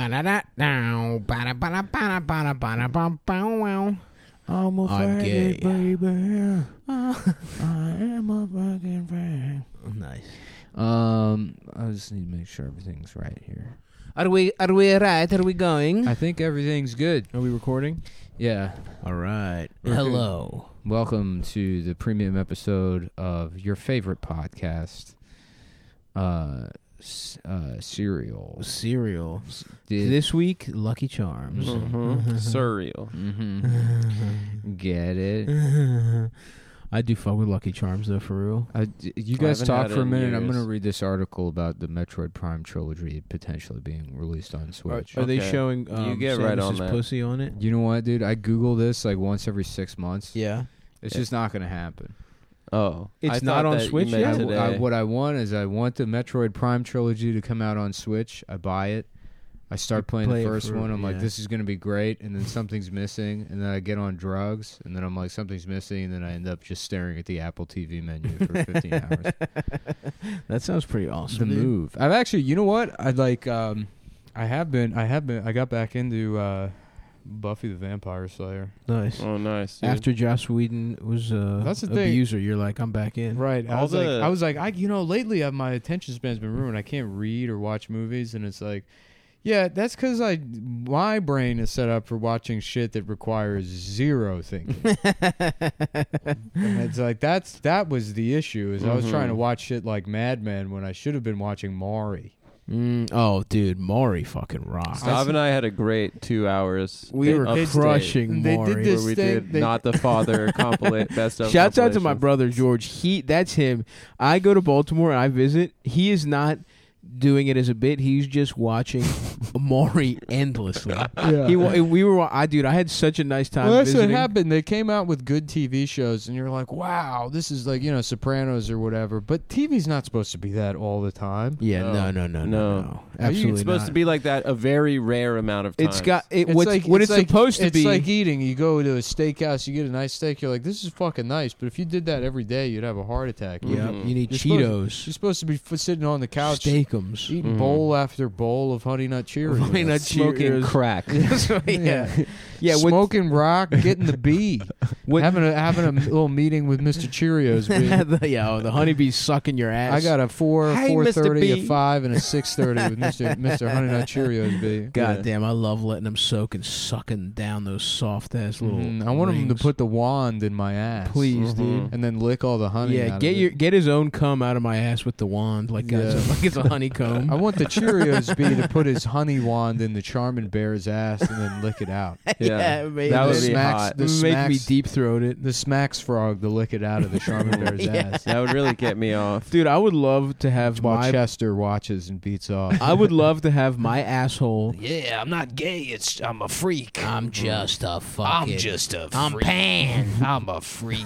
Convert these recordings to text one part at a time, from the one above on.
I'm a faggot, baby. I am a fucking fag. Nice. I just need to make sure everything's right here. Are we right? Are we going? I think everything's good. Are we recording? Yeah. All right. Hello. Welcome to the premium episode of your favorite podcast, Cereal. Cereal. This week, Lucky Charms. Cereal. Get it? I do fuck with Lucky Charms, though, for real. You guys haven't talk had for it a in minute. I'm years. going to read this article about the Metroid Prime trilogy potentially being released on Switch. Are they Okay. showing You get Samus's right on that. pussy on it? You know what, dude? I Google this like once every 6 months. Yeah. It's just not going to happen. Oh, It's I not thought on that you Switch meant yet? today. What I want is I want the Metroid Prime trilogy to come out on Switch. I buy it. I start playing play the it first for- one. I'm like, yeah. this is going to be great. And then something's missing. And then I get on drugs. And then I'm like, something's missing. And then I end up just staring at the Apple TV menu for 15 hours. That sounds pretty awesome. The dude. move. I've actually, you know what? I got back into Buffy the Vampire Slayer. Nice. Oh, nice. Dude. After Joss Whedon was That's the thing. abuser, you're like, I'm back in. Right. I All was the- like, lately my attention span's been ruined. I can't read or watch movies, and it's like, yeah, that's because my brain is set up for watching shit that requires zero thinking. And it's like that was the issue. Is I was trying to watch shit like Mad Men when I should have been watching Maury. Oh, dude, Maury fucking rocks. Stav and I had a great 2 hours. We were upstate crushing They did Maury. this where we thing- did they- Not the Father compilate best of. Shouts out to my compilations. brother George. That's him. I go to Baltimore and I visit. He is not doing it as a bit. He's just watching Maury endlessly. Yeah. I had such a nice time. Well, that's what visiting. happened. They came out with good TV shows, and you're like, wow, this is like, Sopranos or whatever. But TV's not supposed to be that all the time. Yeah, No. no. Absolutely It's supposed not. to be like that a very rare amount of times. It's got it. It's What's like, what it's supposed to it's be. It's like eating. You go to a steakhouse, you get a nice steak. You're like, this is fucking nice. But if you did that every day, you'd have a heart attack. Yeah, Mhm. you need You're Cheetos, You're supposed to be sitting on the couch, Steakums. eating bowl after bowl of Honey Nut Cheerios. Honey Nut smoking Cheerios. crack. yeah. What, Smoking rock, getting the bee, having a little meeting with Mr. Cheerios. Bee. the honeybees sucking your ass. I got a 4:30, B. a 5, and a 6:30 with Mr. Honey Nut Cheerios. Bee. God damn, I love letting them soak and sucking down those soft ass little. I want him to rings. put the wand in my ass, Please, dude. and then lick all the honey. Yeah, out get of your it. get his own cum out of my ass with the wand, like Yeah. it's a honeycomb. I want the Cheerios bee to put his honey wand in the Charmin Bear's ass and then lick it out. Yeah, maybe. that would The be smacks- hot. the Make me smacks- deep throat it, The Smacks frog to lick it out of the Charmin Bear's Yeah. ass. That would really get me off. dude. I would love to have While my. Chester watches and beats off. I would love to have my asshole. Yeah, I'm not gay. I'm a freak. I'm just a fucking. I'm just a freak. I'm pan. I'm a freak.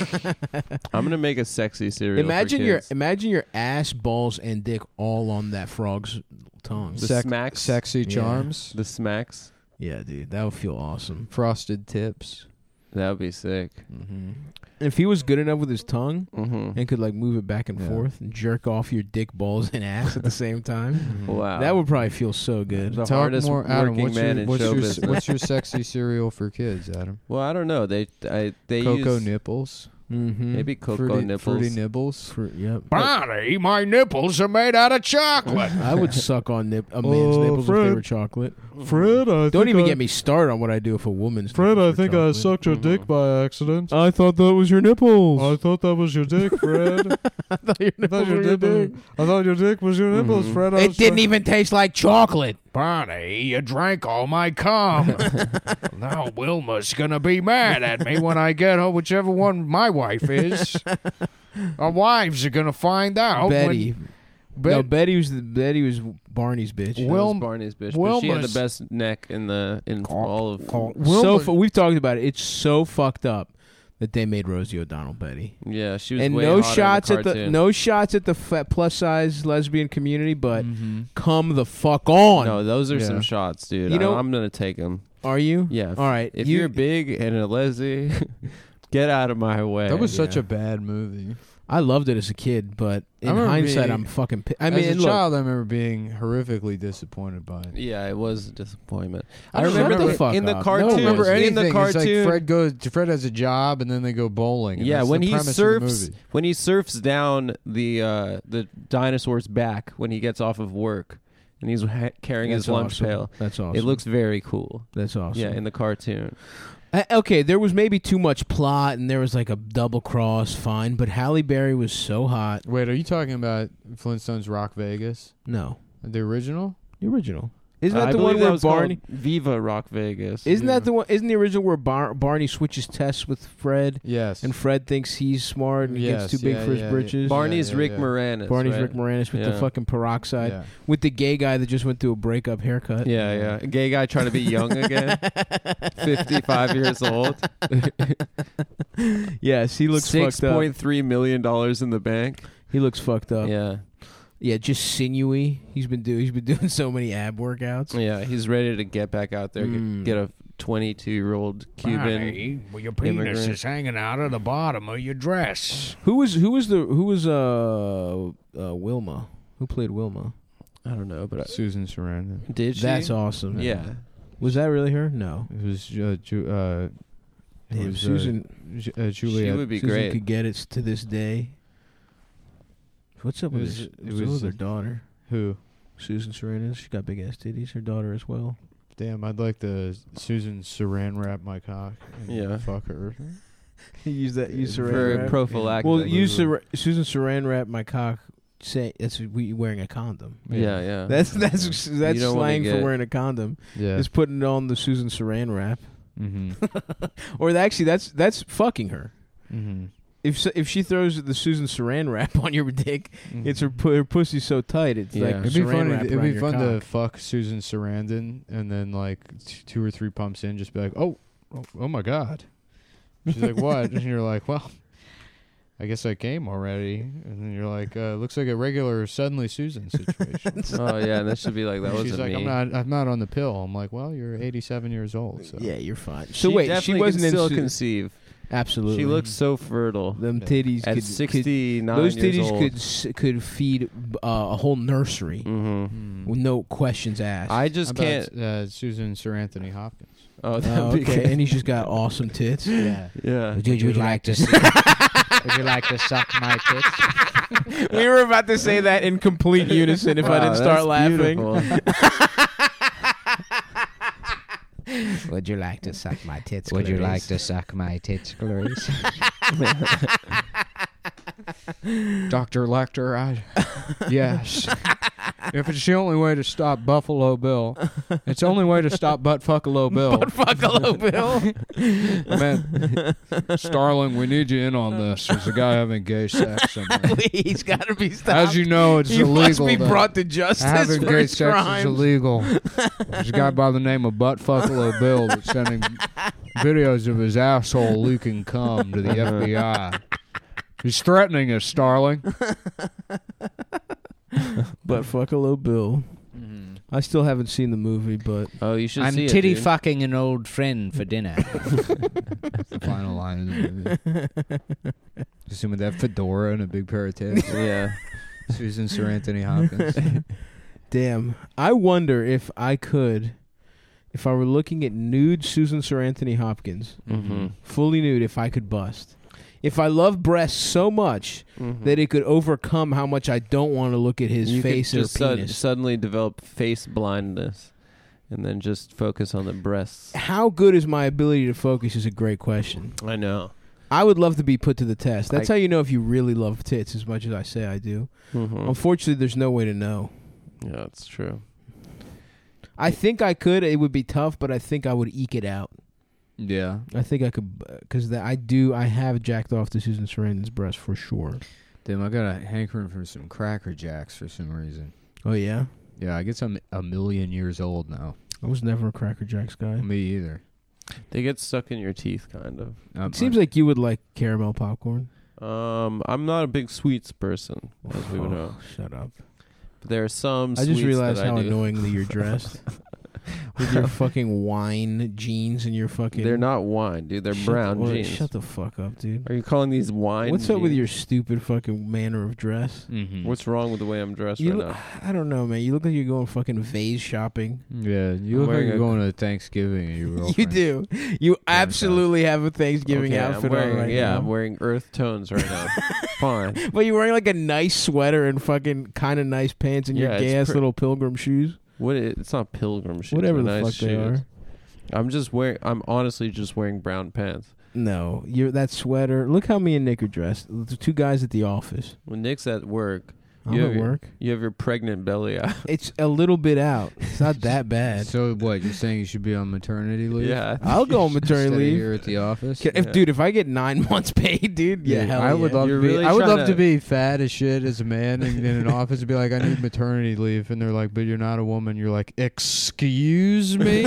I'm gonna make a sexy cereal. Imagine for your kids. ass, balls, and dick all on that frog's tongue. The smacks. Sexy Yeah. charms, The smacks. Yeah, dude, that would feel awesome. frosted tips. That would be sick. Mm-hmm. If he was good enough with his tongue Mm-hmm. and could like move it back and Yeah. forth and jerk off your dick, balls, and ass at the same time, Wow. that would probably feel so good. The Talk hardest more, Adam. working What's man your, in what's show your, business. what's your sexy cereal for kids, Adam? Well, I don't know. They Cocoa use nipples, Mm-hmm. maybe cocoa fruity, nipples. fruity nibbles. Yep. Bonnie, my nipples are made out of chocolate. I would suck on a man's nipples if they Fred. were chocolate. Fred, Don't even get me started on what I do if a woman's. nipples were chocolate. your dick by accident. I thought that was your nipples. thought that was your dick, Fred. I thought your nipples were your dick. I thought your dick was your nipples, Fred. It didn't even taste like chocolate. Bonnie, you drank all my cum. Now Wilma's gonna be mad at me when I get home, whichever one my wife is. Our wives are gonna find out. Betty. When, No, Betty was Barney's bitch. That Will- was Barney's bitch, but she had the Wilma's- best neck in all of. Wilma, We've talked about it. It's so fucked up that they made Rosie O'Donnell Betty. Yeah, she was And way no hotter shots in the at the cartoon. no shots at the plus size lesbian community, but Mm-hmm. come the fuck on. No, those are Yeah. some shots, dude. You know- I'm gonna take them. Are you? Yeah. All right. If you're big and a lesbian, get out of my way. That was such Yeah. a bad movie. I loved it as a kid, but in remember hindsight, being- I'm fucking. As mean, a look, child, I remember being horrifically disappointed by it. Yeah, it was a disappointment. I I remember shut the fuck in the up. cartoon. I don't remember anything. In the It's cartoon, like Fred has a job and then they go bowling. And yeah, that's when the he premise of the surfs, movie. when he surfs down the dinosaur's back when he gets off of work, and he's carrying that's his lunch awesome. pail. That's awesome. It looks very cool. That's awesome. Yeah, in the cartoon. Okay, there was maybe too much plot, and there was like a double cross. Fine, but Halle Berry was so hot. Wait, are you talking about Flintstones Rock Vegas? No, The original? the original. Isn't I that the believe one that where was Barney? called Viva Rock Vegas. Isn't Yeah. that the one? Isn't the original where Barney switches tests with Fred, Yes. and Fred thinks he's smart and Yes, gets too big yeah, for his yeah, britches? Barney's yeah, Rick yeah. Moranis. Barney's right? Rick Moranis with the Yeah. fucking peroxide, Yeah. with the gay guy that just went through a breakup haircut. Yeah, yeah. A gay guy trying to be young again. 55 years old. Yes, he looks fucked up. $6.3 million in the bank. He looks fucked up. Yeah. Yeah, just sinewy. He's been doing so many ab workouts. Yeah, he's ready to get back out there, get a 22-year-old Cuban. Barney, well, your penis immigrant. is hanging out of the bottom of your dress. Who was Wilma? Who played Wilma? I don't know, but Susan Sarandon. did she? That's awesome. Yeah. Was that really her? No. It was Damn, Susan. Juliet. She would be Susan great. could get it to this day. What's up with this? It was her daughter, Who? Susan Sarandon. She's got big ass titties. Her daughter as well. Damn, I'd like to Susan Saran wrap my cock. And Yeah. Fuck her. Use that. Use For Saran wrap. prophylactic. Well, use Susan Saran wrap my cock. Say that's we wearing a condom. Yeah, yeah. That's don't wanna slang for get- wearing a condom. Yeah. Is putting on the Susan Saran wrap, Mm-hmm. or actually that's fucking her. Mm-hmm. If she throws the Susan Saran wrap on your dick, it's her pussy's so tight. It's Yeah. like It'd be Saran funny. wrap It'd around be your fun to cock. fuck Susan Sarandon, and then like 2 or 3 pumps in, just be like, oh my god. She's like, what? And you're like, well, I guess I came already. And then you're like, looks like a regular suddenly Susan situation. Oh, yeah, and that should be like, that She's wasn't like, me. I'm not on the pill. I'm like, well, you're 87 years old. So. Yeah, you're fine. She So wait, she definitely wasn't can in still Su- conceive. Absolutely. She looks so fertile. them Yeah. titties At could 69 those years titties old. could feed a whole nursery Mm-hmm. with no questions asked. I just How can't. about, Susan Sarandon Hopkins. Oh, that'd Oh, be okay, good. and he's just got awesome tits. Yeah. Yeah. Would you like to? Would you like to suck my tits? We were about to say that in complete unison. If I Wow, didn't start that's laughing. beautiful. Would you like to suck my tits? Would you like to suck my tits, Clarice? Dr. Lecter, yes. If it's the only way to stop Buffalo Bill, it's the only way to stop Buttfuckalo Bill. Buttfuckalo Bill. Man, Starling, we need you in on this. There's a guy having gay sex. He's got to be stopped. As you know, it's he illegal. must be to- brought to justice Having for gay his sex crimes. is illegal. There's a guy by the name of Buttfuckalo Bill that's sending videos of his asshole leaking cum to the FBI. He's threatening us, Starling. Buttfuckalo Bill. I still haven't seen the movie, but Oh, you should I'm see titty it, dude. fucking an old friend for dinner. That's the final line of the movie. Just him with that fedora and a big pair of tits. Yeah. Susan Sarandon Hopkins. damn, I wonder if I were looking at nude Susan Sarandon Hopkins, Mm-hmm. fully nude, if I could bust. If I love breasts so much Mm-hmm. that it could overcome how much I don't want to look at his you face could or just penis. suddenly develop face blindness and then just focus on the breasts. How good is my ability to focus is a great question. I know. I would love to be put to the test. That's how you know if you really love tits as much as I say I do. Mm-hmm. Unfortunately, there's no way to know. Yeah, that's true. I think I could. It would be tough, but I think I would eke it out. Yeah. I think I could, because I have jacked off to Susan Sarandon's breast for sure. Damn, I got a hankering for some Cracker Jacks for some reason. Oh yeah, Yeah, I guess I'm a million years old now. I was never a Cracker Jacks guy. Me either. They get stuck in your teeth, kind of. It seems like you would like caramel popcorn. I'm not a big sweets person, as we would know. Shut up. But there are some I sweets just realized that how I do. annoyingly you're dressed. with your fucking wine jeans and your fucking. They're not wine, dude. They're brown jeans. Shut the fuck up, dude. Are you calling these wine? What's up with jeans? your stupid fucking manner of dress? Mm-hmm. What's wrong with the way I'm dressed You right look, now? I don't know, man. You look like you're going fucking vase shopping. Yeah, you I'm look like wearing you're a- going to Thanksgiving. And your You girlfriend. do. You absolutely have a Thanksgiving Okay, outfit I'm wearing, on right yeah, now. I'm wearing earth tones right now. Fine. But you're wearing like a nice sweater and fucking kind of nice pants and your Yeah, it's gay ass pre- little pilgrim shoes. It's not pilgrim shoes. Whatever they're the nice fuck they shoes. are. I'm honestly just wearing brown pants. No, that sweater. Look how me and Nick are dressed. The two guys at the office. When Nick's at work, I'm You at have your- work. you have your pregnant belly out. It's a little bit out. It's not that bad. So what? You're saying you should be on maternity leave? Yeah. I'll go on Instead maternity of leave. here at the office. If I get 9 months paid, dude, yeah, hell I would yeah. love You're to be. really I would trying love to- to be fat as shit as a man in an office and be like, I need maternity leave, and they're like, but you're not a woman. You're like, excuse me.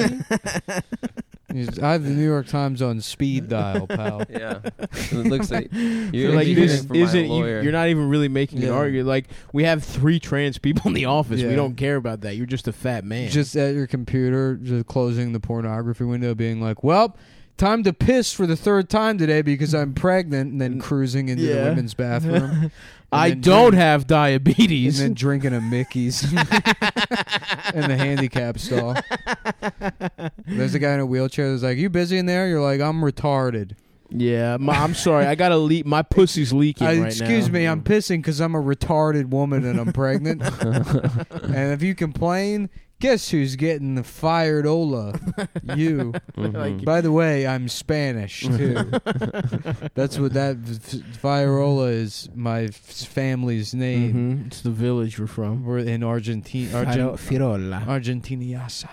I have the New York Times on speed dial, pal. Yeah. It looks like You're you're like, like this from isn't. my lawyer. You're not even really making an Yeah. argument. Like, we have 3 trans people in the office. We Yeah. don't care about that. You're just a fat man. Just at your computer, just closing the pornography window, being like, well, time to piss for the 3rd time today because I'm pregnant, and then cruising into the Yeah. women's bathroom. I then don't drink- have diabetes. And then drinking a Mickey's in the handicap stall. There's a guy in a wheelchair that's like, you busy in there? You're like, I'm retarded. yeah, I'm sorry. I gotta leak. My pussy's leaking right now. Excuse me, I'm pissing because I'm a retarded woman and I'm pregnant. And if you complain, guess who's getting the fired Ola? You. Mhm. By the way, I'm Spanish too. That's what that Fireola is. My family's name. Mhm. It's the village we're from. We're in Argentina. Firola. Argentiniasa.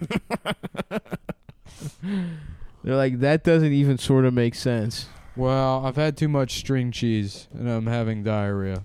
They're like, that doesn't even sort of make sense. Well, I've had too much string cheese and I'm having diarrhea.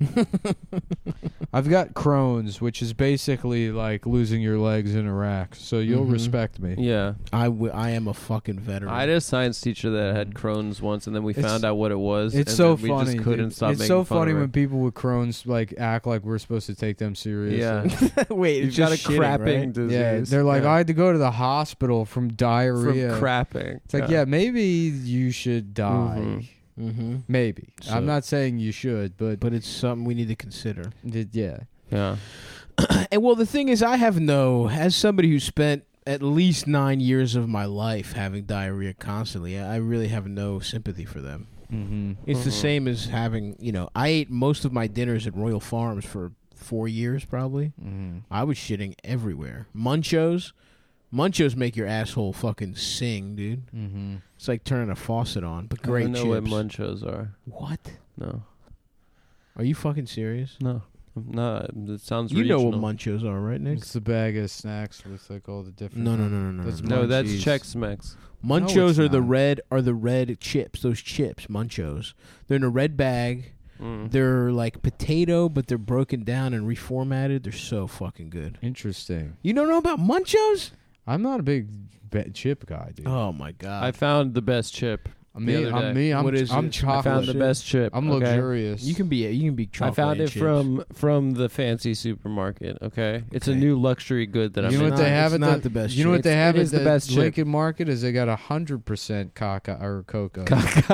I've got Crohn's, which is basically like losing your legs in Iraq. So you'll Mhm. respect me. Yeah. I am a fucking veteran. I had a science teacher that had Crohn's once, and then we It's- found out what it was. It's and so then we funny. just couldn't dude. stop It's making so fun funny of her. when people with Crohn's like act like we're supposed to take them seriously. Yeah. Wait, You've it's got a just shitting, crapping right? disease. Yeah, they're like, I had to go to the hospital from from diarrhea. crapping. It's like, yeah, maybe you should die. Mhm. Mm-hmm. Maybe. So- I'm not saying you should, but But it's something we need to consider. yeah. Yeah. And well, the thing is, as somebody who spent at least 9 years of my life having diarrhea constantly, I really have no sympathy for them. Mm-hmm. It's the Mhm. same as having, I ate most of my dinners at Royal Farms for 4 years probably. Mm-hmm. I was shitting everywhere. Munchos make your asshole fucking sing, dude. Mm-hmm. It's like turning a faucet on, but I great don't know chips. what munchos are. What? No. Are you fucking serious? No. No. It sounds You know regional. what munchos are, right, Nick? It's the bag of snacks with like all the different. No. That's No, that's Munchies. Chex Mix. Munchos it's are the not. red chips. Those chips, Munchos. They're in a red bag. Mm. They're like potato, but they're broken down and reformatted. They're so fucking good. Interesting. You don't know about Munchos? I'm not a big chip guy, dude. Oh my god! I found the best chip. I'm other day. What is I'm it? chocolate. I found the shit. best chip. I'm okay? luxurious. you can be I chocolate. found and it chips. from the fancy supermarket. Okay, it's a Okay. new luxury good that You I'm. know what not- they have it's at not the best You know what chip. they have It at is the the best chip. Lincoln Market is they got 100% caca or cocoa.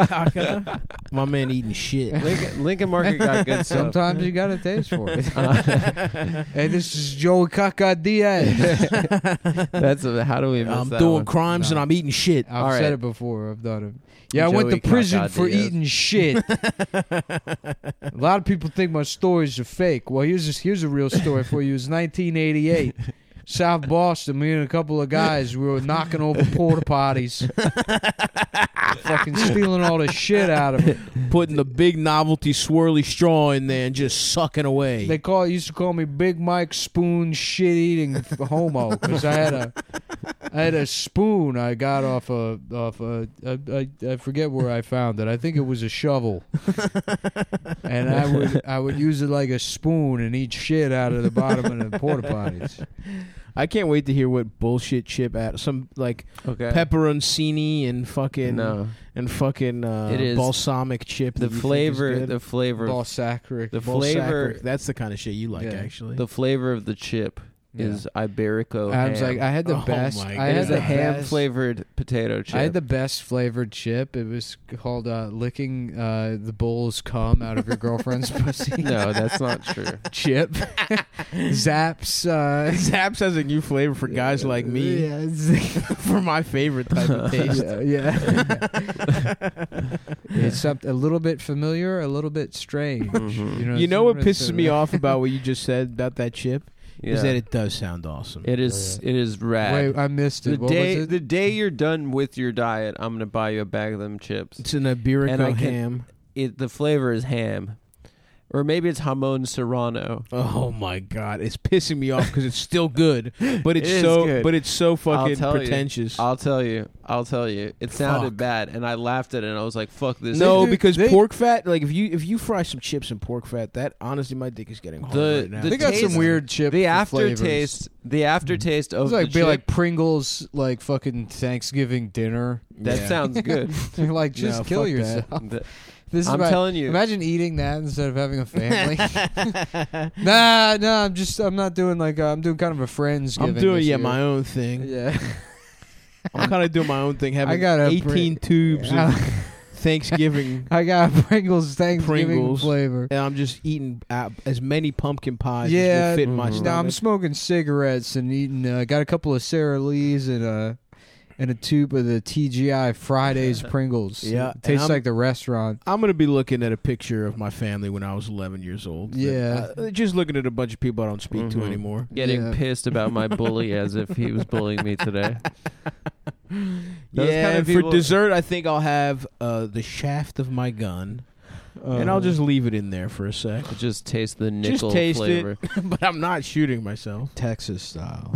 My man eating shit. Lincoln Market got good stuff. Sometimes you got to taste for it. Hey, this is Joey Caca Diaz. That's how do we miss I'm that doing one? crimes and I'm eating shit. I've All said right. it before. I've done it. Yeah, I went Joey to prison Caca for Diaz. eating shit. A lot of people think my stories are fake. Well, here's a real story for you. It was 1988. South Boston, me and a couple of guys, we were knocking over porta potties. Fucking stealing all the shit out of it. Putting the big novelty swirly straw in there and just sucking away. They used to call me Big Mike Spoon Shit Eating Homo because I had a spoon I got off I forget where I found it. I think it was a shovel, and I would use it like a spoon and eat shit out of the bottom of the porta potties. I can't wait to hear what bullshit chip at some like Okay. pepperoncini and fucking No, it is balsamic chip. the that you flavor, think is the good. flavor, Balsacric. the Balsacric. flavor, That's the kind of shit you like, Yeah. actually. the flavor of the chip is Iberico Adam's ham. like, I had the Oh best. my I it had is the a ham best- flavored potato chip. I had the best flavored chip. It was called licking the bull's cum out of your girlfriend's pussy. No, that's not true. Chip. Zaps. Zaps has a new flavor for guys like me. Yeah, it's- For my favorite type of taste. yeah. It's a little bit familiar, a little bit strange. Mhm. You know what it's- pisses me off about what you just said about that chip? Is that it does sound awesome. It is rad. Wait, I missed it. the What day was it? the day you're done with your diet, I'm gonna buy you a bag of them chips. It's an And I Iberico can- ham. The flavor is ham, or maybe it's jamon serrano. Oh my god, it's pissing me off because it's still good, but it's It is so good. but it's so fucking tell you. pretentious. I'll tell you. It sounded Fuck. bad, and I laughed at it, and I was like, "Fuck this." No, do- because they- pork fat. Like if you fry some chips in pork fat, that honestly, my dick is getting hard The- right now. the They got some taste- weird chip the flavors. aftertaste of It's like the be like chip, Pringles, like fucking Thanksgiving dinner. that Yeah. sounds good. You're like, just No, kill fuck yourself. The- This is I'm about- telling you. Imagine eating that instead of having a family. Nah, I'm not doing like I'm doing kind of a friendsgiving. I'm doing this year. my own thing. Yeah. I'm kind of doing my own thing. Having got a 18 tubes of Thanksgiving, I got Pringles Thanksgiving Pringles. flavor. and I'm just eating as many pumpkin pies Yeah, as will fit in my mhm. stomach. Now I'm smoking cigarettes and eating. Got a couple of Sara Lee's and a tube of the TGI Fridays Pringles. Yeah, It and tastes I'm- like the restaurant. I'm gonna be looking at a picture of my family when I was 11 years old. Yeah. Just looking at a bunch of people I don't speak to Mhm. anymore. Getting Yeah. pissed about my bully as if he was bullying me today. Those Yeah, kind of and for people- dessert, I think I'll have the shaft of my gun, and I'll just leave it in there for a sec. Just taste the nickel taste flavor. But I'm not shooting myself. Texas style.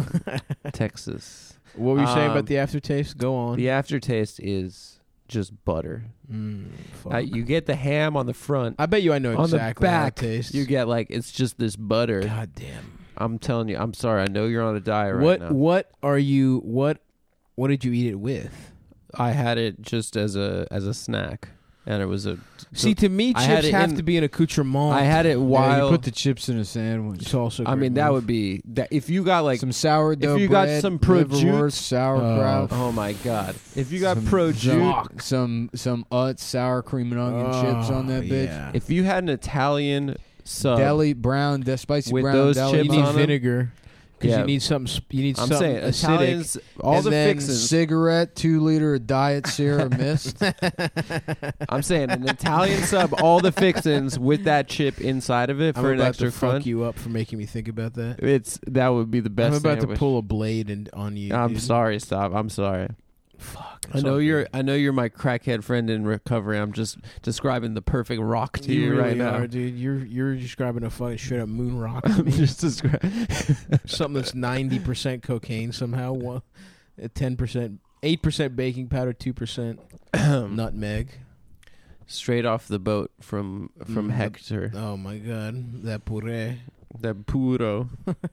Texas. What were you saying Um, about the aftertaste? Go on. The aftertaste is just butter. Fuck. You get the ham on the front. I bet you I know on exactly the how back, it tastes. you get like it's just this butter. God damn. I'm telling you. I'm sorry. I know you're on a diet right now. What are you? What did you eat it with? I had it just as a snack, and it was a. See, to me, I had chips it have in- to be an accoutrement. I had it Yeah, while. you put the chips in a sandwich. It's also. I mean, that would be that if you got like. Some sourdough if you got bread, some prosciutto- liverwurst, sauerkraut. Oh my god! If you got some, prosciutto, some Utz sour cream and onion chips on that bitch. Yeah. if you had an Italian sub, Deli brown, spicy With brown those deli. you chips need on 'em? vinegar because Yeah. you need something. You need I'm something saying acidic. Italians, all and the then fixins. cigarette, 2 liter of Diet Sierra Mist. I'm saying an Italian sub, all the fixins with that chip inside of it I'm for an about extra to fuck crunch. you up for making me think about that. That would be the best. I'm about sandwich. to pull a blade on you. I'm dude. sorry. Stop. I'm sorry. Fuck. I know you're my crackhead friend in recovery. I'm just describing the perfect rock to you, really right now. are, dude. You're describing a fucking straight up moon rock. to I'm me. just describing. Something that's 90% cocaine somehow. 10%, 8% baking powder, 2% nutmeg. Straight off the boat from Hector. Oh my god, that puree. That puro.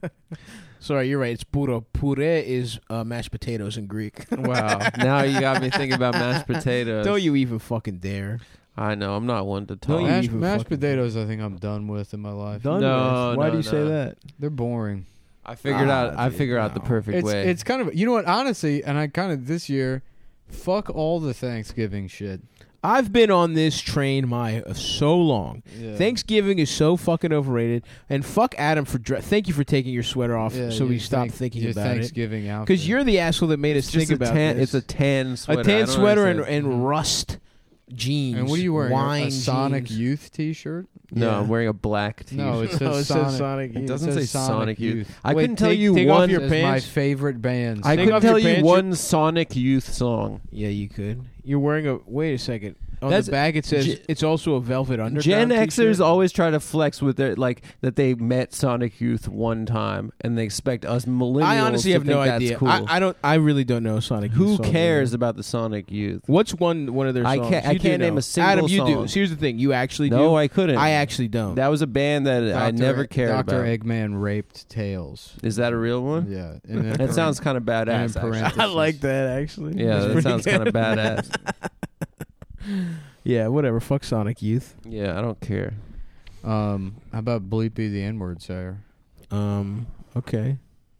Sorry, you're right. It's puro. Puree is mashed potatoes in Greek. Wow. Now you got me thinking about mashed potatoes. Don't you even fucking dare. I know. I'm not one to Don't talk. you mashed even mashed fucking- potatoes, I think I'm done with in my life. Done No, with. Why no, do you say no. that? They're boring. I figured dude, out the no. perfect way. It's kind of, you know what, honestly, and I kind of this year, fuck all the Thanksgiving shit. I've been on this train so long. Yeah. Thanksgiving is so fucking overrated. And fuck Adam for thank you for taking your sweater off Yeah, so your we stopped thank- thinking your about it. Thanksgiving outfit. Because you're the asshole that made us It's just think a about tan. this. It's a tan sweater. A I tan don't sweater understand. and rust jeans. And what are you wearing? Wine A Sonic jeans. Youth T-shirt? No, Yeah. I'm wearing a black t-shirt. No, it says No, it says Sonic. Sonic It Youth. doesn't It say says Sonic Youth. Youth. I Wait, couldn't tell take- you take off one. your It's my pants? favorite bands. I Take couldn't off your tell you pants, one Sonic Youth song. Yeah, you could. You're wearing a. Wait a second. On That's- the back it says Gen- it's also a Velvet Underground Gen Xers t-shirt. always try to flex with their like that they met Sonic Youth one time, and they expect us millennials. I honestly to have no think that's idea. Cool. I don't. I really don't know Sonic. Who Youth songs, cares man. about the Sonic Youth? What's one of their I songs? can't- I You do can't name know. a single Adam, you do. song. So here's the thing. You actually do. No, I couldn't. I actually don't. That was a band that I never cared Dr. about. Eggman raped Tails. Is that a real one? Yeah. And then That sounds kind of badass. and Actually. parentheses. I like that actually. Yeah, That's that pretty sounds good. kind of badass. Yeah, whatever. Fuck Sonic Youth. Yeah, I don't care. How about Bleepy the N-word sayer? Okay.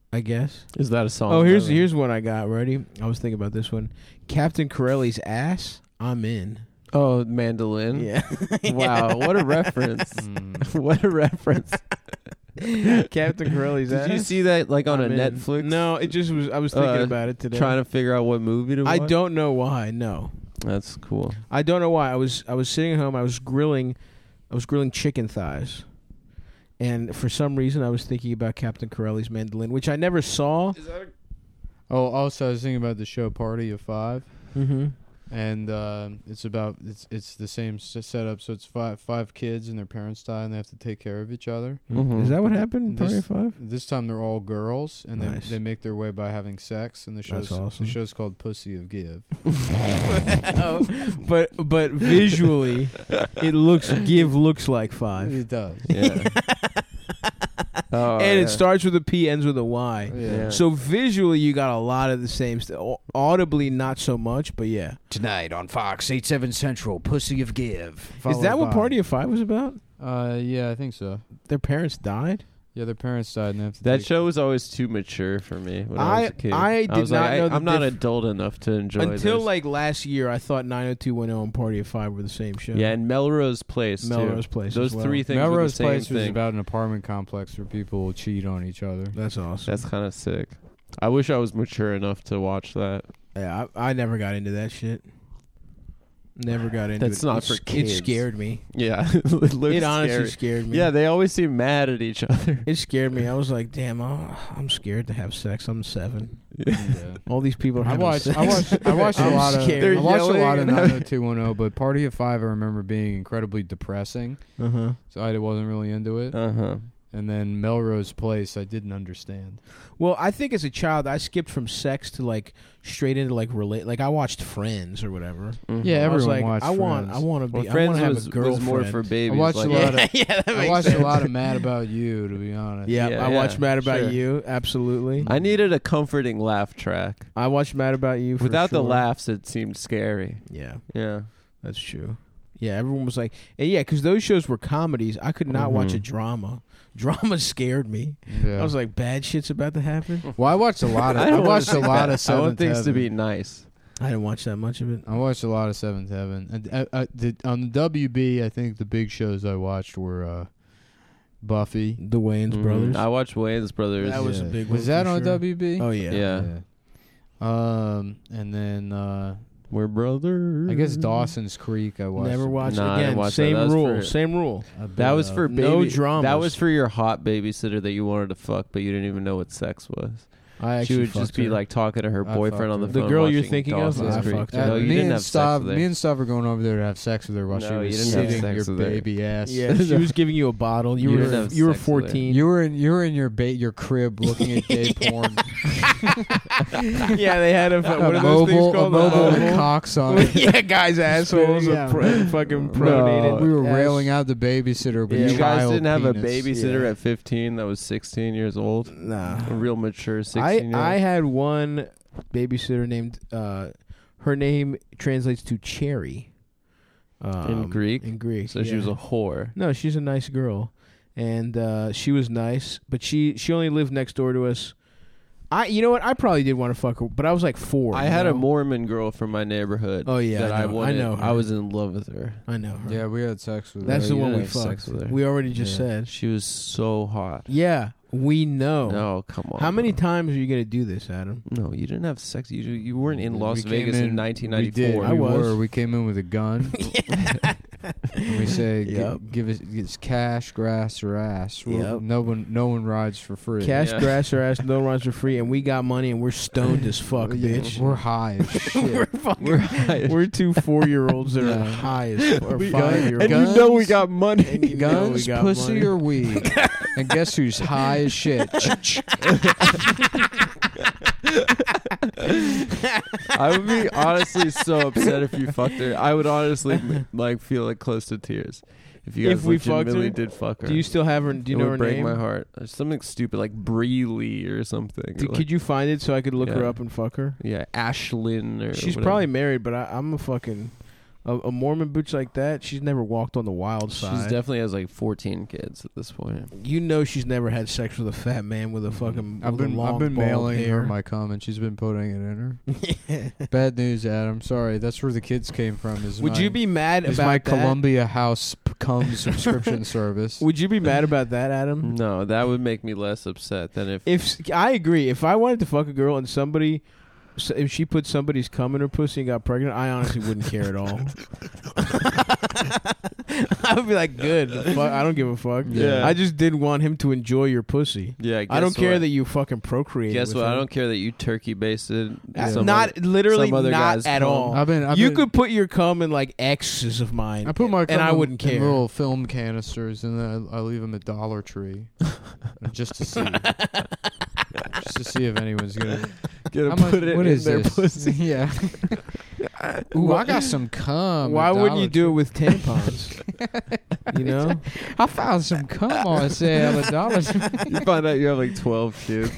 I guess. Is that a song? Oh, by the way? here's one I got. Ready? I was thinking about this one. Captain Corelli's ass. I'm in. Oh, mandolin. Yeah. Wow, what a reference! What a reference! Captain Corelli's ass. Did you see that like on I'm a in. Netflix? No, it just was. I was thinking about it today. Trying to figure out what movie to watch. I don't know why. No, That's cool. I don't know why. I was sitting at home. I was grilling chicken thighs, and for some reason I was thinking about Captain Corelli's mandolin, which I never saw. Oh, also I was thinking about the show Party of Five, Mm-hmm. and it's the same setup. So it's five kids and their parents die, and they have to take care of each other. Mhm. Is that what happened in This- Party of Five? This time they're all girls, and Nice. they make their way by having sex. And the show's That's awesome. the show's called Pussy of Give. But visually, it looks like five, It does. Yeah. Oh, and yeah. it starts with a P, ends with a Y. Yeah. So visually, you got a lot of the same stuff. Audibly, not so much, but yeah. Tonight on Fox 8/7 Central, Pussy of Give. Is that what Party of Five was about? Yeah, I think so. Their parents died. Yeah, their parents died, and they have to That take- show was always too mature for me when I was a kid. I did was not like, know the I'm not diff- adult enough to enjoy Until this. like last year, I thought 90210 and Party of Five were the same show. Yeah, and Melrose Place too. Melrose Place. Those as well. three things were the Melrose same Place was thing. about an apartment complex where people cheat on each other. That's awesome. That's kind of sick. I wish I was mature enough to watch that. Yeah, I never got into that shit. Never got into it. That's not for It kids. scared me. Yeah, it looks It honestly scary. scared me. Yeah, they always seem mad at each other. It scared me. I was like, damn, I'm scared to have sex. I'm 7. Yeah. All these people are I having watched sex. I watched a I'm lot of scared. I watched a lot of They're yelling. 90210, but Party of Five I remember being incredibly depressing, Uh-huh. so I wasn't really into it. Uh-huh. And then Melrose Place I didn't understand. Well, I think as a child, I skipped from sex to like straight into like relate. Like I watched Friends or whatever. Mhm. Yeah, I was everyone like, watched I want Friends. to be. Well, I want Friends to have was, a girlfriend. was more for babies. I watched like, a lot of yeah, that I makes watched sense. a lot of Mad About You, to be honest. Yeah, Yeah, I watched yeah, Mad About sure. You. Absolutely. I needed a comforting laugh track. I watched Mad About You. For Without the sure. laughs, it seemed scary. Yeah, Yeah. that's true. Yeah, everyone was like, and yeah, because those shows were comedies. I could not watch Mhm. a drama. Drama scared me. Yeah. I was like, bad shit's about to happen. well, I watched a lot of I don't wanna watched a see lot that. of Seventh I want things to Heaven. be nice. I didn't watch that much of it. I watched a lot of Seventh Heaven. On the WB, I think the big shows I watched were Buffy. The Wayans Mhm. brothers. I watched Wayne's Brothers. That was a Yeah. big Was one that for on sure. WB? Oh yeah. Yeah. And then We're brothers. I guess Dawson's Creek. I watched. Never watched Nah, I it again. didn't watch that. Same That was rule. for- Same rule. a bit That was of- for baby. No dramas. That was for your hot babysitter that you wanted to fuck, but you didn't even know what sex was. I She actually would just fucked be her. like talking to her I boyfriend on the fucked her. phone. The girl you're watching thinking of? Dawson's I Creek. fucked her. No, you me didn't and have Stav, sex with her. me and Stav were going over there to have sex with her while No, she you was didn't have sitting sex your with her. baby ass. Yeah, she was giving you a bottle. You You were didn't have you were sex with her. 14. You were in your crib looking at gay porn. Yeah, they had a what are those mobile, things a called? mobile with cocks on it. Yeah, guys' assholes Yeah. are fucking pronated. We were ass. railing out the babysitter with Yeah, You guys child didn't have a penis. babysitter Yeah. at 15 that was 16 years old? Nah. A real mature 16-year-old? I had one babysitter named her name translates to Cherry. In Greek? In Greek. So she was a whore. No, she's a nice girl, and she was nice, but she only lived next door to us. You know what? I probably did want to fuck her, but I was like 4. I you had know? a Mormon girl from my neighborhood. Oh, yeah, that I know- I wanted. know her. I was in love with her. I know her. Yeah, we had sex with That's her. the you one didn't we have fucked. sex with her. We already just Yeah. said. She was so hot. Yeah, we know. No, come on. How many times are you gonna do this, Adam? No, you didn't have sex. You weren't in Las We came Vegas in We 1994. did. I was. We came in with a gun. And we say, Yep. give us it's cash, grass, or ass. Yep. No one rides for free. Cash, Yeah. grass, or ass, no runs for free, and we got money, and we're stoned as fuck, Yeah, bitch. We're high as shit. We're fucking. We're high. We're 2 4-year-olds that are Yeah. high as or We- 5-year-olds. and Guns- you know we got money. And you know we Guns, got pussy, money. or weed. And guess who's high as shit? I would be honestly so upset if you fucked her. I would honestly like feel like close to tears if you guys If we fucked legitimately her? did fuck her. Do you still have her? Do you it know would her break name? my heart. Something stupid like Bree Lee or something. Could you find it so I could look her Yeah. up and fuck her? Yeah, Ashlyn or She's whatever. probably married, but I'm a fucking. a Mormon bitch like that, she's never walked on the wild She's side. definitely has like 14 kids at this point. You know she's never had sex with a fat man with a fucking I've with a been long bald mailing hair. her my comment. She's been putting it in her. Bad news, Adam. Sorry, that's where the kids came from. Would you be mad is about my that? Columbia House cum subscription service? Would you be mad about that, Adam? No, that would make me less upset than if. If I agree, if I wanted to fuck a girl and somebody, if she put somebody's cum in her pussy and got pregnant, I honestly wouldn't care at all. I would be like, good. Fuck, I don't give a fuck. Yeah. I just didn't want him to enjoy your pussy. Yeah, I don't care what? that you fucking procreated. Guess with what? him. I don't care that you turkey basted. Not literally some other not guy's at cum. all. You could put your cum in like X's of mine. I put my cum and I in- wouldn't in care. little film canisters, and then I leave them at Dollar Tree just to see, if anyone's gonna Gonna How much- put it what in is their this? pussy. Yeah. Ooh, I got some cum. Why at wouldn't Dollar you do it with tampons? You know? I found some cum on sale at Dollar Tree. You find out you have like 12 kids.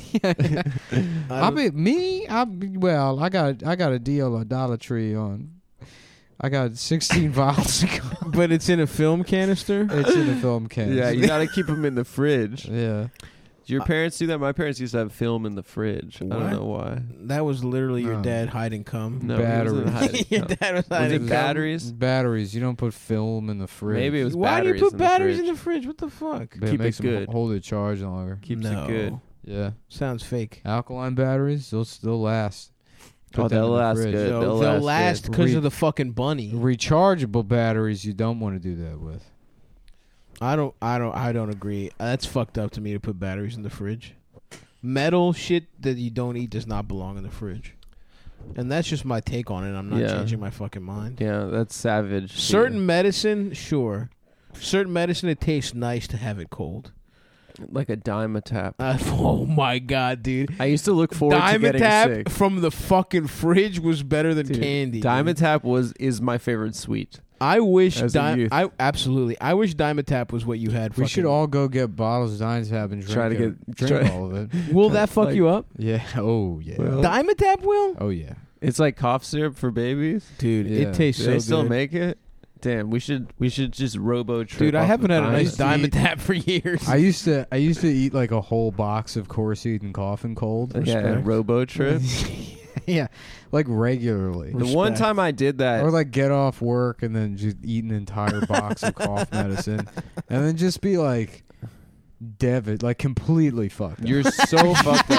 I got a deal at Dollar Tree on. I got 16 vials of cum. But it's in a film canister? It's in a film can. Yeah, you gotta keep them in the fridge. Yeah. Do your parents do that? My parents used to have film in the fridge. I What? don't know why. That was literally your No. dad hiding cum. No, he wasn't Batteries. hiding Your cum. dad was Was hiding it cum. batteries? Batteries. You don't put film in the fridge. Maybe it was Why do you batteries put in batteries the in fridge. the fridge? What the fuck? But Keep it makes them good. hold it charged longer. Keeps No. it good. Yeah. Sounds fake. Alkaline batteries, they'll still last. Put Oh, them in they'll the last fridge. good. They'll They'll last good. because of the fucking bunny. Rechargeable batteries, you don't want to do that with. I don't agree. That's fucked up to me to put batteries in the fridge. Metal shit that you don't eat does not belong in the fridge. And that's just my take on it. I'm not Yeah. changing my fucking mind. Yeah, that's savage. Certain medicine, sure. Certain medicine, it tastes nice to have it cold. like a Dimetap. Oh my god, dude! I used to look forward to getting Dimetap sick. from the fucking fridge was better than Dude, candy. Dimetap is my favorite sweet. I wish As a youth. I absolutely. I wish Dimetap was what you had. We should all go get bottles of Dimetap and drink, Try to drink all of it. Will that fuck like- you up? Yeah. Oh, yeah. Well- Dimetap will, Oh, yeah. It's like cough syrup for babies. dude. Yeah. It tastes Do so they good. still make it? Damn, we should just robo trip. Dude, I off haven't of had a nice Dimetap. Dimetap for years. I used to eat like a whole box of Corseed and Cough and Cold. Yeah, Respect. robo trip. Yeah, like regularly. The one Respect. time I did that, Or like get off work and then just eat an entire box of cough medicine, and then just be like, like completely fucked up. you're so fucked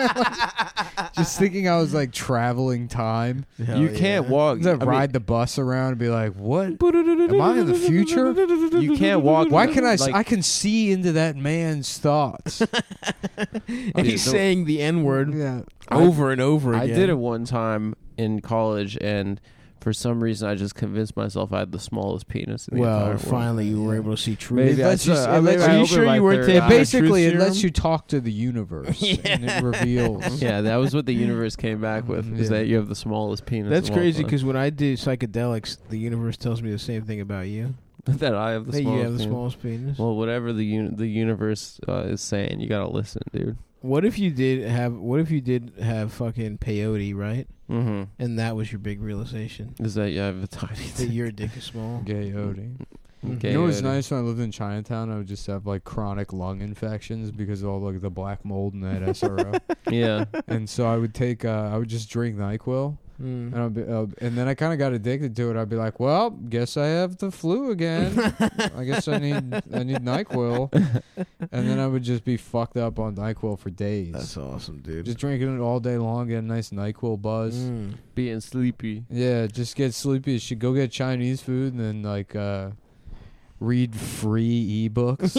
up. Just thinking I was like traveling time. You can't walk. To I mean, ride the bus around and be like, what? Am I in the future? you can't walk. Why can I? Like, I can see into that man's thoughts. And he's Dude, saying the N word Yeah. over and over again. I did it one time in college, and for some reason, I just convinced myself I had the smallest penis in the entire Well, world. finally you were able to see truth. Maybe It lets you- I it lets Are you- you sure you weren't It taking basically truth it lets serum? you talk to the universe and it reveals. Yeah, that was what the universe came back with. Is Yeah. that you have the smallest penis? That's of all crazy time. because when I did psychedelics, the universe tells me the same thing about you. that I have the That smallest. you have the penis. smallest penis. Well, whatever the universe is saying, you gotta listen, dude. What if you did have fucking peyote, right? Mm-hmm. And that was your big realization Is that you have a tiny that your dick is small. Gay Odie. Mhm. You know what's Gay nice? When I lived in Chinatown, I would just have like chronic lung infections because of all like the black mold in that SRO. Yeah. And so I would take, I would just drink NyQuil, Mm. and then I kind of got addicted to it. I'd be like, well, guess I have the flu again. I guess I need NyQuil, and then I would just be fucked up on NyQuil for days. That's awesome, dude. Just drinking it all day long, get a nice NyQuil buzz. Mm. Being sleepy. Yeah, just get sleepy. You should go get Chinese food and then like read free ebooks.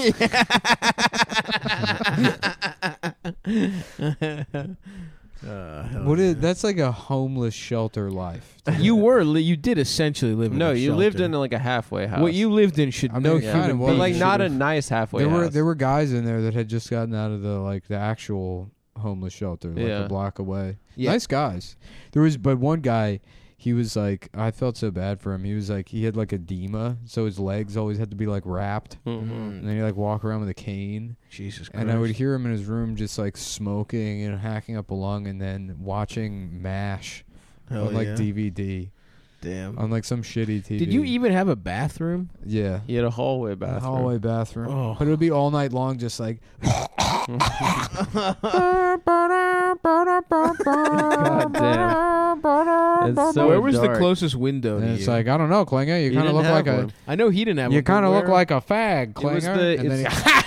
Hell What yeah. is that's like a homeless shelter life. You did essentially live in No, a you lived shelter. in like a halfway house. What you lived in should I mean, no it kinda human was. but being like not a should've- nice halfway There house. were guys in there that had just gotten out of the actual homeless shelter, like Yeah. a block away. Yeah. Nice guys. But one guy, he was like, I felt so bad for him. He was like, he had like edema, so his legs always had to be like wrapped, Mhm. and then he like walk around with a cane. Jesus Christ. And I would hear him in his room just like smoking and hacking up a lung, and then watching MASH Hell on like yeah. DVD. Damn. on like some shitty TV. Did you even have a bathroom? Yeah. He had a hallway A bathroom. hallway bathroom. Oh. But it would be all night long, just like. God damn. It's so Where was the dark. closest window to And it's you? like, I don't know, Klinger. You He kind of didn't look like have a. one. I know he didn't have You one, but kind of look where- like a fag, It was Klinger. the- And then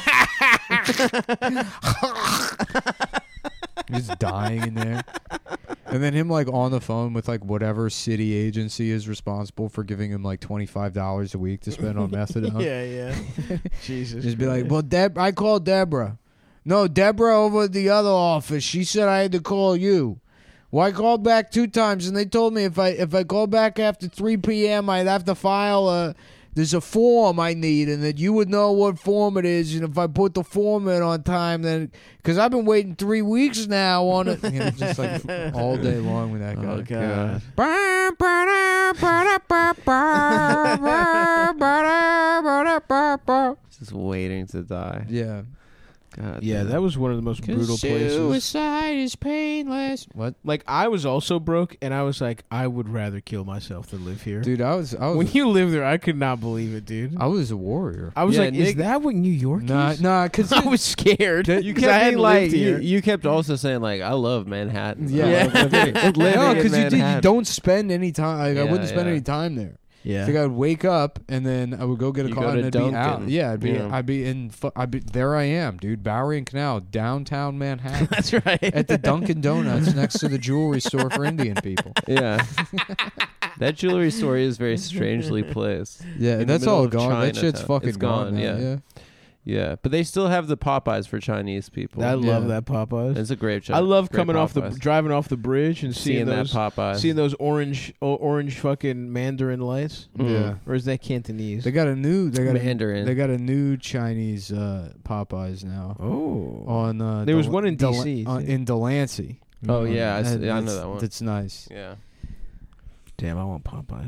he's dying in there. And then him like on the phone with like whatever city agency is responsible for giving him like $25 a week to spend on methadone. yeah. Jesus. Just be like, Christ. well, I called Deborah. No, Deborah over at the other office. She said I had to call you. Well, I called back 2 times, and they told me if I call back after 3 p.m., I'd have to file there's a form I need, and that you would know what form it is, and if I put the form in on time, then because I've been waiting 3 weeks now on it, you know, just like all day long with that guy. Oh, God. Just waiting to die. Yeah. God Yeah, damn. that was one of the most brutal places. Suicide is painless. What? Like, I was also broke, and I was like, I would rather kill myself than live here. Dude, I was When you live there, I could not believe it, dude. I was a warrior. I was Yeah, like, is Nick- that what New York is? Nah, because I was scared. You 'cause I kept hadn't being like lived here. you kept also saying like I love Manhattan. Yeah. I love living in no, because you Manhattan. don't spend any time. Like, I Yeah, wouldn't spend yeah. any time there. Yeah. Like I would wake up and then I would go get a You car go and to I'd be out. Dunkin'. Yeah, I'd be Yeah. there. I am, dude. Bowery and Canal, downtown Manhattan, That's right. at the Dunkin' Donuts next to the jewelry store for Indian people. Yeah. That jewelry store is very strangely placed. Yeah, In the that's middle all of gone. That shit's Chinatown. fucking It's gone, now, yeah. Yeah, but they still have the Popeyes for Chinese people. I love Yeah. that Popeyes. It's a great job. I love Great coming off Popeyes. driving off the bridge and seeing seeing those that Popeyes. seeing those orange fucking Mandarin lights. Mm. Yeah. Or is that Cantonese? They got a new. Mandarin. They got a new Chinese Popeyes now. Oh. On There was one in DC, in Delancey. Oh, yeah, I know That's- that one. That's nice. Yeah. Damn, I want Popeyes.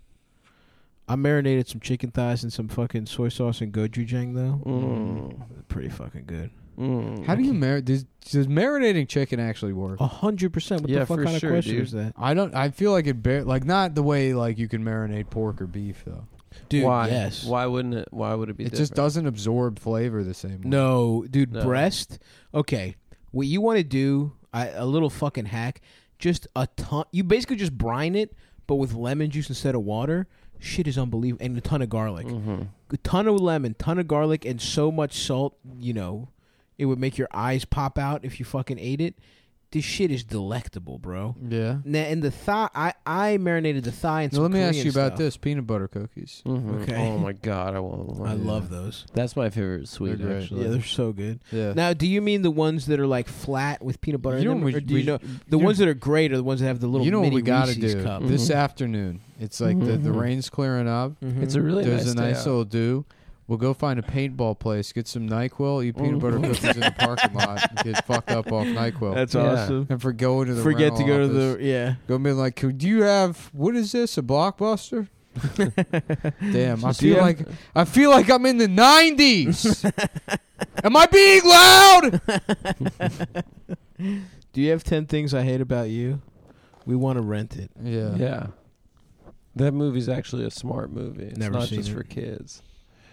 I marinated some chicken thighs in some fucking soy sauce and gochujang though. Pretty fucking good. How do you marinate? Does marinating chicken actually work? 100%. What Yeah, the fuck for kind sure, of question dude. is that? I don't. I feel like it like not the way like you can marinate pork or beef though. Dude, Why? yes. Why wouldn't it? Why would it be? It just different? doesn't absorb flavor the same way. No, dude, No. breast. Okay, what you want to do? A little fucking hack. Just a ton. You basically just brine it, but with lemon juice instead of water. Shit is unbelievable, and a ton of garlic. A ton of lemon, ton of garlic, and so much salt. You know, it would make your eyes pop out if you fucking ate it. This shit is delectable, bro. Yeah. And the thigh, I marinated the thigh and Now, some let me ask Korean you about stuff. this peanut butter cookies. Okay. Oh my god, I want. I love those. That's my favorite sweet. They're great. Actually. Yeah, they're so good. Yeah. Now, do you mean the ones that are like flat with peanut butter You know in them, what or do you know the you- ones that are great are the ones that have the little you know what mini we gotta Reese's do cup? this afternoon? It's like the rain's clearing up. It's a really There's nice a nice day out. little dew. We'll go find a paintball place, get some NyQuil, eat peanut butter cookies in the parking lot, and get fucked up off NyQuil. That's Yeah. awesome. and for going to the Forget to rental go to office. the yeah. Go be like, do you have what is this? A Blockbuster? Damn, I Do you feel like I'm in the 90s. Am I being loud? Do you have 10 things I hate about you? We want to rent it. Yeah. Yeah. That movie's actually a smart movie. It's Never not seen just it. for kids.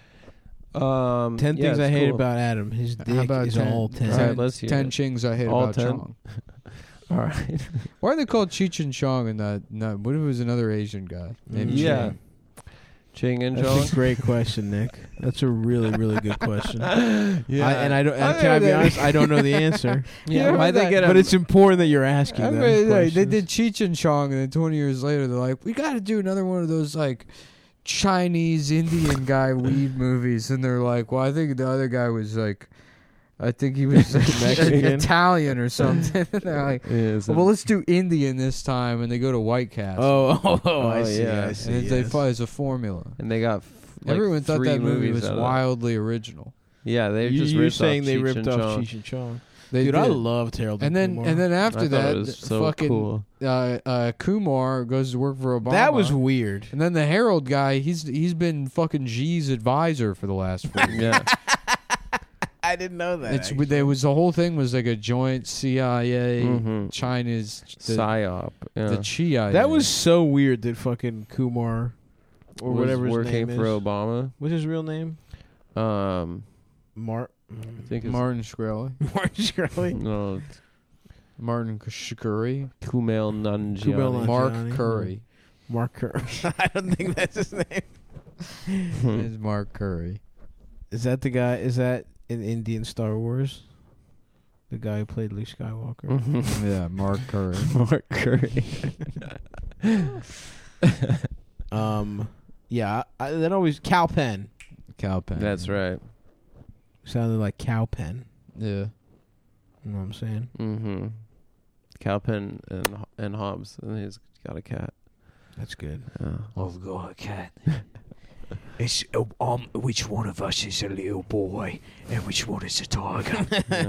10 things I hate about Adam. His How dick about is 10? all 10. All right, let's hear 10 it. chings I hate All about 10? Chong. All right. Why are they called Cheech and Chong and not what if it was another Asian guy named Yeah. Ching? Ching and That's Chong. a great question, Nick. That's a really, really good question. Yeah. I don't. And can I be honest? I don't know the answer. Yeah, Yeah, why'd they get But a it's important that you're asking I them mean, like, they questions. did Cheech and Chong, and then 20 years later, they're like, we got to do another one of those like Chinese Indian guy weed movies, and they're like, well, I think the other guy was like, I think he was like, Mexican? Italian or something. They're like, well, let's do Indian this time, and they go to White Castle. I see. yeah. I see. and they yes. find as a formula. and they got like Everyone thought 3 that movie movies was out of that. wildly original. Yeah, they just You're ripped saying off they Cheech ripped and off Chong. Cheech and Chong. They Dude, did. I loved Harold and then Kumar. and then after I thought that, it was so fucking cool. Kumar goes to work for Obama. that was weird. And then the Herald guy, he's been fucking G's advisor for the last 4 years. Yeah. I didn't know that. There was the whole thing was like a joint CIA, China's PSYOP. Yeah. the CIA. That was so weird that fucking Kumar or Was whatever his working name for is. Obama. What's his real name? I think it's Martin Shkreli. Martin Shkreli. no, it's Martin Shkreli. Kumail Nanjiani. Kumail Mark Nanjiani. Curry. Mark Curry. I don't think that's his name. It's Mark Curry. Is that the guy? Is that in Indian Star Wars? The guy who played Luke Skywalker. Yeah, Mark Curry. Mark Curry. Yeah, that always Cowpen. Cowpen. That's right. Sounded like Cowpen. Yeah. You know what I'm saying? Mm-hmm. Cowpen and Hobbs, and he's got a cat. That's good. I've got a cat. It's which one of us is a little boy and which one is a tiger?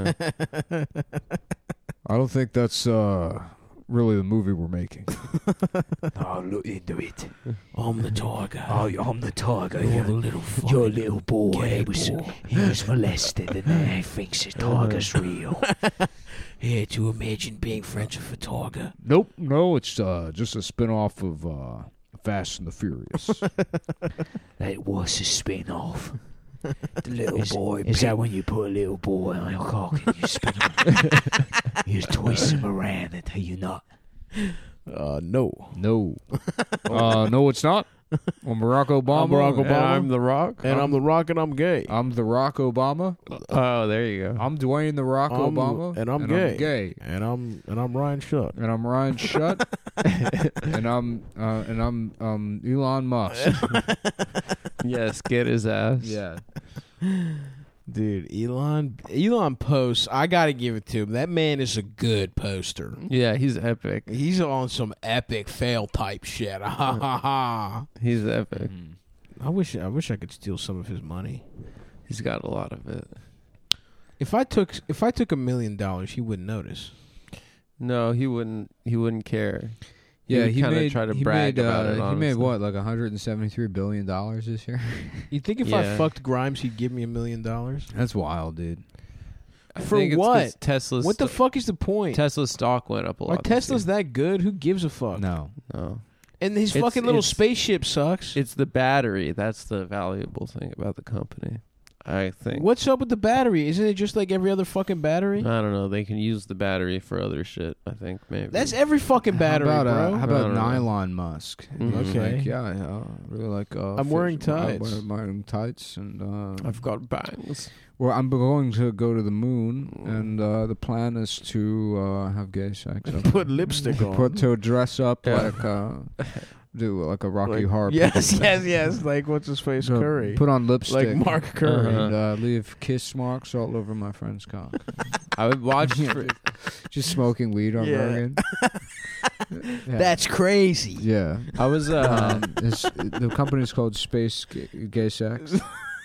I don't think that's really the movie we're making. I'll look into it. I'm the tiger. I'm the tiger. You're the little You're a little boy. boy. He was molested and he thinks the tiger's real. Yeah, to imagine being friends with a tiger. Nope. No, it's just a spin-off of Fast and the Furious. That was a spin-off. The little boy. Is that when you put a little boy on your cock and you spin him? You twist him around until you nut. No. No. No, it's not. I'm Barack Obama. I'm Barack And Obama. I'm The Rock. And I'm the Rock, and I'm gay. I'm the Rock Obama. Oh, there you go. I'm Dwayne the Rock Obama. And I'm gay. And I'm Ryan Shutt. And I'm Ryan Shutt. and I'm Elon Musk. Yes, get his ass. Yeah. Dude, Elon posts. I gotta give it to him. That man is a good poster. Yeah, he's epic. He's on some epic fail type shit. Ha ha ha. He's epic. I wish I could steal some of his money. He's got a lot of it. If I took $1 million, he wouldn't notice. No, he wouldn't care. Yeah, he he kind of made try to he brag made, about it. He Honestly. made what, like $173 billion this year? You think if I Yeah. fucked Grimes, he'd give me $1 million? That's wild, dude. I For think it's 'cause what? Tesla's What the fuck is the point? Tesla's stock went up a Are lot. this Tesla's that good? Who gives a fuck? No. year. No, And his It's- fucking little it's- spaceship sucks. it's the battery. That's the valuable thing about the company. I think. What's up with the battery? Isn't it just like every other fucking battery? I don't know. They can use the battery for other shit. I think maybe. That's every fucking battery, how about, bro. How I about don't know. Nylon Musk? Mhm. He's Okay. like, yeah, I really like. I'm wearing tights. I'm wearing tights, and I've got bangs. well, I'm going to go to the moon, and the plan is to have gay sex. Put lipstick on. To dress up Yeah. like do like a Rocky Horror. Yes. Like what's his face, So, Curry. Put on lipstick. Like Mark Curry. Uh-huh. And leave kiss marks all over my friend's cock. I would watch. For, Just smoking weed on Yeah. Rogan. Yeah. That's crazy. Yeah. I was. The company's called Space Gay Sex.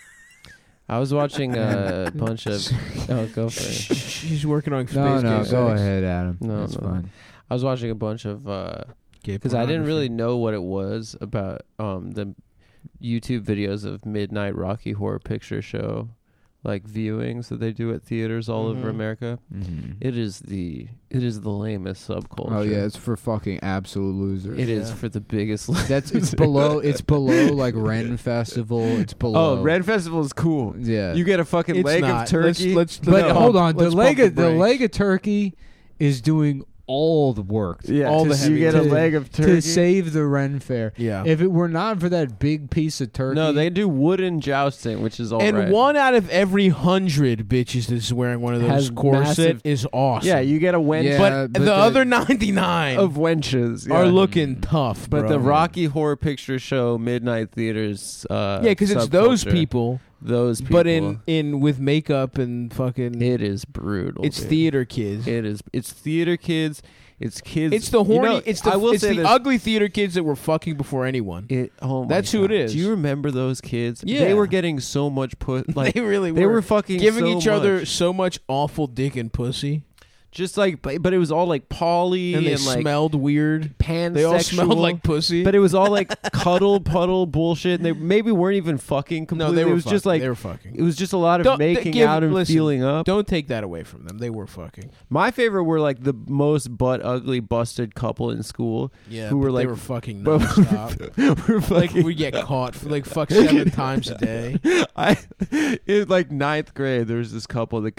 I was watching a bunch of. Oh, go for it. She's working on space No, gay go sex. ahead, Adam. No, That's no. fine. I was watching a bunch of. Gay Because I didn't really pornography. know what it was about the YouTube videos of Midnight Rocky Horror Picture Show, like viewings that they do at theaters all over Mhm. America. Mm-hmm. It is the lamest subculture. Oh yeah, it's for fucking absolute losers. It is Yeah. for the biggest. It's below like Ren Festival. It's below. Oh, Red Festival is cool. Yeah. You get a fucking It's leg not. of turkey. Let's but pump- hold on, the let's leg pump of the brakes. leg of turkey is doing all the work. yeah, all the so you heavy get a lifting. leg of to turkey. save the Ren Fair. Yeah. If it were not for that big piece of turkey, No, they do wooden jousting, which is all and right. 1 out of every 100 bitches that's wearing one of those Has corset massive- is awesome. Yeah, you get a wench Yeah, but, but the the- other 99 of wenches. are yeah. looking tough, But bro. the Rocky Horror Picture Show Midnight Theaters. yeah, because it's those subculture, people, Those people. but in with makeup and fucking, it is brutal. it's dude. theater kids. It is. It's theater kids. It's kids. It's the horny. You know, it's the, I will it's say the this. ugly theater kids that were fucking before anyone. Oh my That's who it God. is. Do you remember those kids? Yeah. They were getting so much put. Like they really they were were fucking giving so each other much. so much awful dick and pussy. Just like, but it was all like poly And they like smelled weird. pansexual. They all smelled like pussy. But it was all like cuddle puddle bullshit. And they maybe weren't even fucking completely. no, they were it was just fucking. like They were fucking. it was just a lot of Don't- making give- out and listen, feeling up. Don't take that away from them. They were fucking. My favorite were like the most butt ugly busted couple in school. Yeah, Who were but like they were fucking but- nonstop. We're Like fucking- we get caught for like fuck 7 times a day. In like 9th grade, there was this couple. The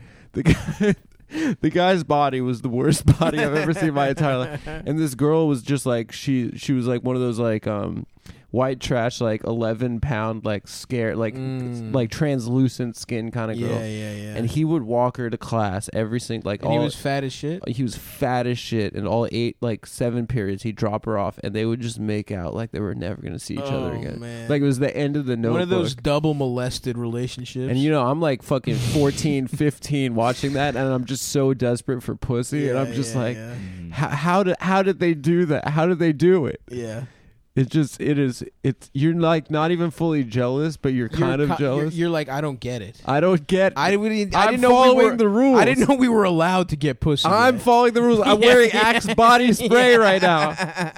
guy's body was the worst body I've ever seen in my entire life. And this girl was just like she was like one of those like white trash, like 11-pound, like scared, like like translucent skin kind of girl. Yeah. And he would walk her to class every single like And he was fat as shit. he was fat as shit. And all 7 periods, he'd drop her off, and they would just make out like they were never gonna see each other again. Man. Like it was the end of the Notebook. One of those double molested relationships. And I'm like fucking 14, 15 watching that, and I'm just so desperate for pussy, and I'm just like, how did they do that? How did they do it? yeah. You're like not even fully jealous, but you're kind of jealous. You're like, I don't get it. I don't get. I didn't I'm know we following were the rules. I didn't know we were allowed to get pussy. I'm yet. following the rules. I'm wearing Axe body spray right now.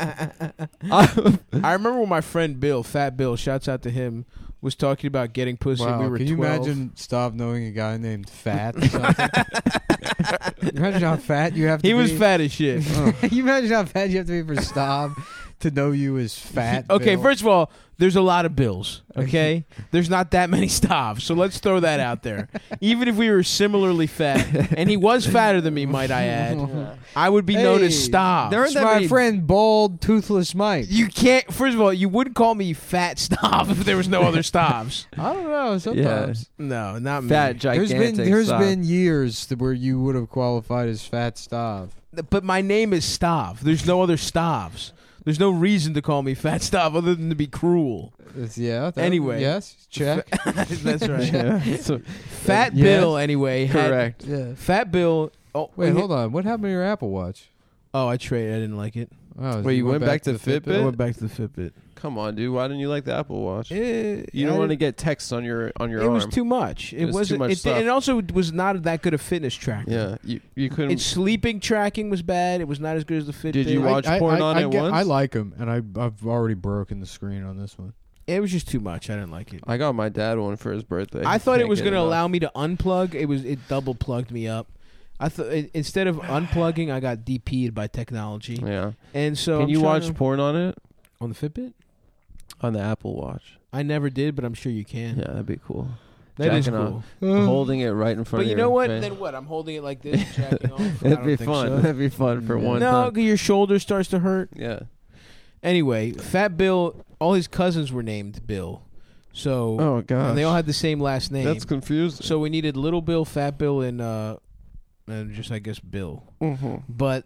I remember when my friend Bill, Fat Bill, shouts out to him, was talking about getting pussy. Wow, We were can you 12. imagine Stav knowing a guy named Fat or something? Imagine how fat you have to He be. was fat as shit. Can you imagine how fat you have to be for Stav to know you as fat? Okay, Bill? first of all, there's a lot of Bills. Okay, there's not that many Stavs, so let's throw that out there. Even if we were similarly fat, and he was fatter than me, might I add, I would be known as Hey, Stav. there It's that my many- friend Bald Toothless Mike. You can't. First of all, you wouldn't call me Fat Stav if there was no other Stavs. I don't know. Sometimes No, not me. Fat gigantic. there's stop. been years where you would have qualified as Fat Stav. But my name is Stav. There's no other Stavs. There's no reason to call me Fat Stav other than to be cruel. Anyway. yes, check. That's right. Yeah. So, Fat Yes. Bill, anyway. correct. Yeah. Fat Bill. Oh, Wait, hold on. What happened to your Apple Watch? Oh, I traded. I didn't like it. Oh, Wait, you went back to I Fitbit? went back to the Fitbit. Come on, dude. Why didn't you like the Apple Watch? You You don't want to get texts on your It arm. was too much. It was too wasn't. much It, stuff. it also was not that good a fitness tracker. Yeah, you couldn't. Its sleeping tracking was bad. It was not as good as the Fitbit. Did you watch porn on it once? I like them, and I've already broken the screen on this one. It was just too much. I didn't like it. I got my dad one for his birthday. I thought it Can't was get going to enough. allow me to unplug. It double plugged me up. I thought instead of unplugging, I got DP'd by technology. Yeah. And so Can I'm you trying watch to- porn on it? on the Fitbit? On the Apple Watch. I never did, but I'm sure you can. Yeah, that'd be cool. That is Jacking cool. off. Holding it right in front But of you your know what? face. Then what? I'm holding it like this, jacking off. I That'd don't be think fun. so. That'd be fun for one No, time. 'cause your shoulder starts to hurt. Yeah. Anyway, Fat Bill. All his cousins were named Bill, so Oh god. and they all had the same last name. That's confusing. So we needed Little Bill, Fat Bill, and just I guess Bill. But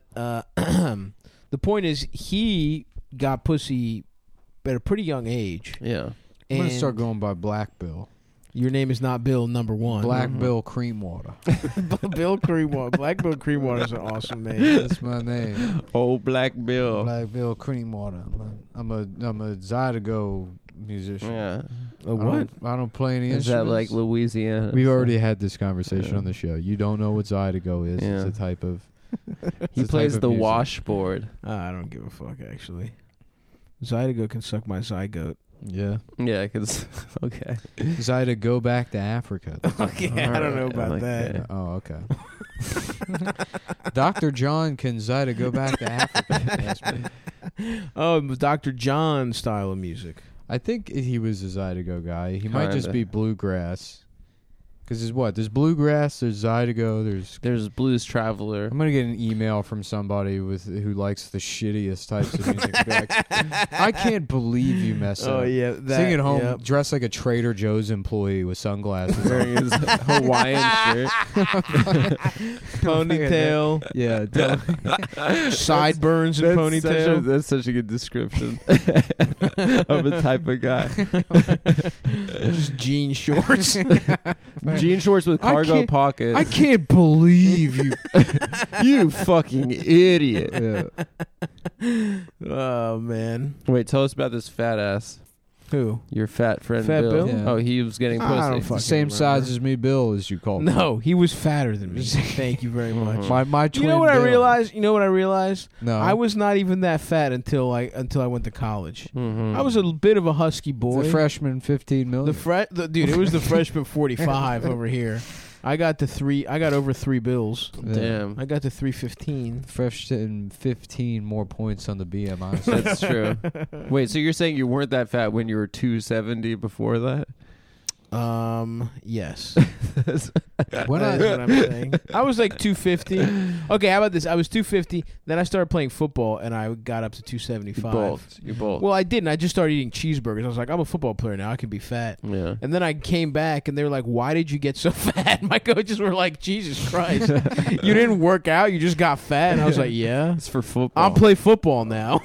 the point is, he got pussy at a pretty young age. Yeah. I'm gonna And start going by Black Bill. Your name is not Bill number one. Black Bill Cream Water. Bill Creamwater. Black Bill Creamwater is an awesome name. That's my name. Oh, Black Bill. Black Bill Cream Water. I'm a Zydeco musician. Yeah. A what? I don't play any Is that like instruments. Louisiana? We've already had this conversation Yeah. on the show. You don't know what Zydeco is. Yeah. It's a type of. He it's a plays type of the music. washboard. I don't give a fuck, actually. Zydeco can suck my zygote. Yeah. Yeah, because okay. Zydeco go back to Africa. Okay, I don't know about that. Oh, okay. Dr. John can Zydeco go back to Africa. Yes, man. Oh, Dr. John style of music. I think he was a Zydeco guy. He might just Kinda. be bluegrass. Because there's what? There's bluegrass, there's Zydeco, There's Blues Traveler. I'm going to get an email from somebody who likes the shittiest types of music. Be like, I can't believe you messed up. yeah, Sing at home, dressed like a Trader Joe's employee with sunglasses. Wearing his Hawaiian shirt. Ponytail, Yeah, sideburns and ponytail. That's such a good description of a type of guy. Just jean shorts. Jean shorts with I cargo can't- pockets. I can't believe you. You fucking idiot. Yeah. Oh man. Wait, tell us about this fat ass. Who? Your fat friend Fat Bill? Yeah. Oh, he was getting I don't pussy. The fucking same remember. size as me, Bill, as you call me. No, he was fatter than me. Thank you very much. My twin. You know what I Bill. realized? You know what I realized? No, I was not even that fat until I went to college. Mhm. I was a bit of a husky boy. the freshman 15 million. Dude, it was the freshman 45 over here. I got over 3 bills. Damn. I got to 315. freshman 15 more points on the BMI. That's true. Wait, so you're saying you weren't that fat when you were 270 before that? Yes. When That's what I'm saying. I was like 250. Okay, how about this? I was 250. Then I started playing football, and I got up to 275. You bulked. Well, I didn't. I just started eating cheeseburgers. I was like, I'm a football player now. I can be fat. Yeah. And then I came back, and they were like, "Why did you get so fat?" My coaches were like, "Jesus Christ, you didn't work out. You just got fat." And I was like, "Yeah, It's for football. I'll play football now."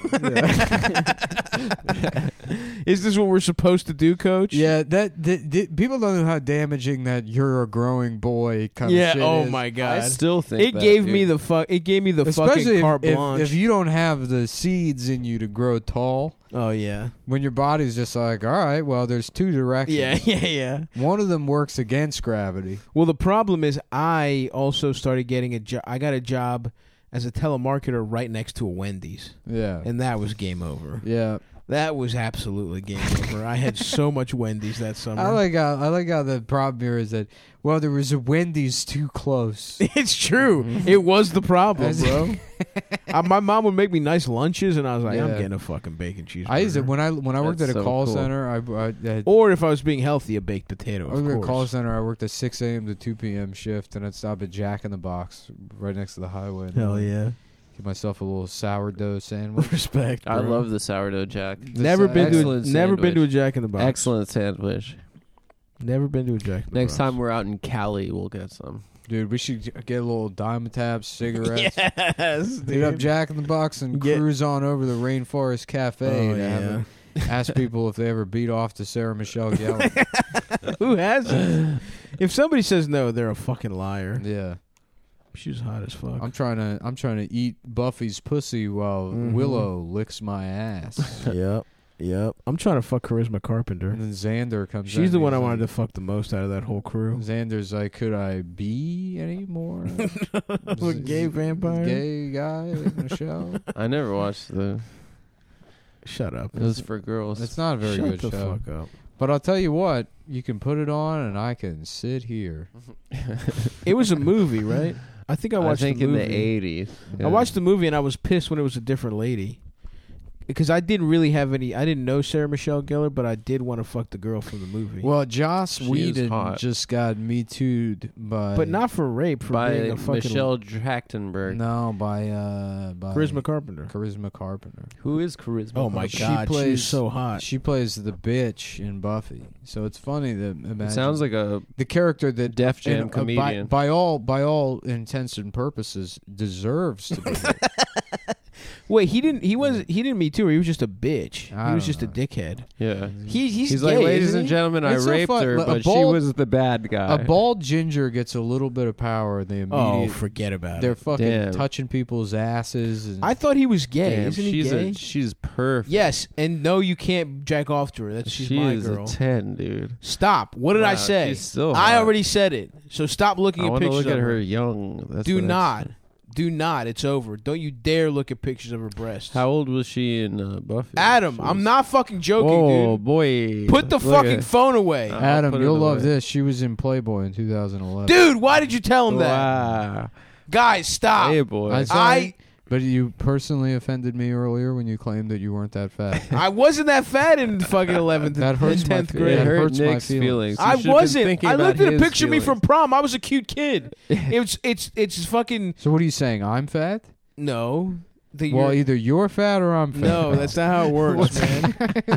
Is this what we're supposed to do, Coach? Yeah, that people don't know how damaging that "you're a growing boy" kind Yeah. of shit Oh is. my I God. still think It that, gave dude. me the It gave me the Especially fucking carte if, blanche. if you don't have the seeds in you to grow tall. Oh yeah. When your body's just like, all right, well, there's two directions. Yeah. One of them works against gravity. Well, the problem is I also started getting a job. I got a job as a telemarketer right next to a Wendy's, Yeah. and that was game over. Yeah. That was absolutely game over. I had so much Wendy's that summer. I like how the problem here is that, well, there was a Wendy's too close. It's true. It was the problem, bro. My mom would make me nice lunches, and I was like, I'm Yeah. getting a fucking bacon cheeseburger. I used to, when I worked That's at a so call cool. center, I Or if I was being healthy, a baked potato. I worked at a Of call course. center. I worked a 6 a.m. to 2 p.m. shift, and I'd stop at Jack in the Box right next to the highway. and Hell yeah. Get myself a little sourdough sandwich. Respect. I bro. love the sourdough jack. Never been to excellent never been to a sandwich. Jack in the Box. Excellent sandwich. Never been to a Jack in the Next Box. time we're out in Cali, we'll get some. Dude, we should get a little Diamond Tab cigarettes. Yes, Hit up Jack in the Box and Get- cruise on over to the Rainforest Cafe Oh, to have yeah. ask people if they ever beat off to Sarah Michelle Gellar. Who hasn't? If somebody says no, they're a fucking liar. Yeah, She's hot as fuck. I'm trying to eat Buffy's pussy while Mhm. Willow licks my ass. Yep. I'm trying to fuck Charisma Carpenter. And then Xander comes. She's at the me one I and wanted to says- fuck the most out of that whole crew. Xander's like, could I be any more A gay vampire? gay guy in the show? I never watched the. Shut up. It was for girls. It's not a very Shut good the show. fuck up. But I'll tell you what, you can put it on and I can sit here. It was a movie, right? I think I watched I think the in movie. the 80s. I watched the movie and I was pissed when it was a different lady. Because I didn't really have any. I didn't know Sarah Michelle Gellar, but I did want to fuck the girl from the movie. Well, Joss She is Whedon hot. just got Me Too'd by. but not for rape, for by being a fucking Michelle Trachtenberg. No, by Charisma Carpenter. Charisma Carpenter. Who is Charisma? Oh my She god, she plays- was so hot. She plays the bitch in Buffy. So it's funny that imagine It sounds like a the character that Def Jam and, comedian. by all intents and purposes deserves to be. Wait, he didn't Me Too her. He was just a bitch. I He was don't just a know. dickhead. yeah. He's He's gay, like, ladies isn't and he? gentlemen, I It's so raped fun. her, A but she bald- was the bad guy. A bald ginger gets a little bit of power. They Oh, immediately forget about they're it. fucking Damn. touching people's asses. And I thought he was gay. Damn, Isn't he gay? she's perfect. Yes, and no, you can't jack off to her. She's she my is girl. a 10, dude. Stop. What did I Wow, say? she's still I hot. already said it. So stop looking I at want to pictures look at of her young. That's Do what I- not. Do not. It's over. Don't you dare look at pictures of her breasts. How old was she in Buffy? Adam, She I'm was- not fucking joking, Oh dude. boy! Put the Look fucking at- phone away. I'll Adam, put it you'll love away. this. She was in Playboy in 2011. Dude, why did you tell him that? Wow. Guys, stop. Hey, boy. I'm sorry, but you personally offended me earlier when you claimed that you weren't that fat. I wasn't that fat in fucking 11th That hurts and my 10th fe- grade. It That hurt hurts my Nick's feelings. feelings. You I should've been wasn't. thinking I about looked at a his picture of me feelings. from prom. I was a cute kid. It's fucking So what are you saying? I'm fat? no. Well, either you're fat or I'm fat. no, that's not how it works, man.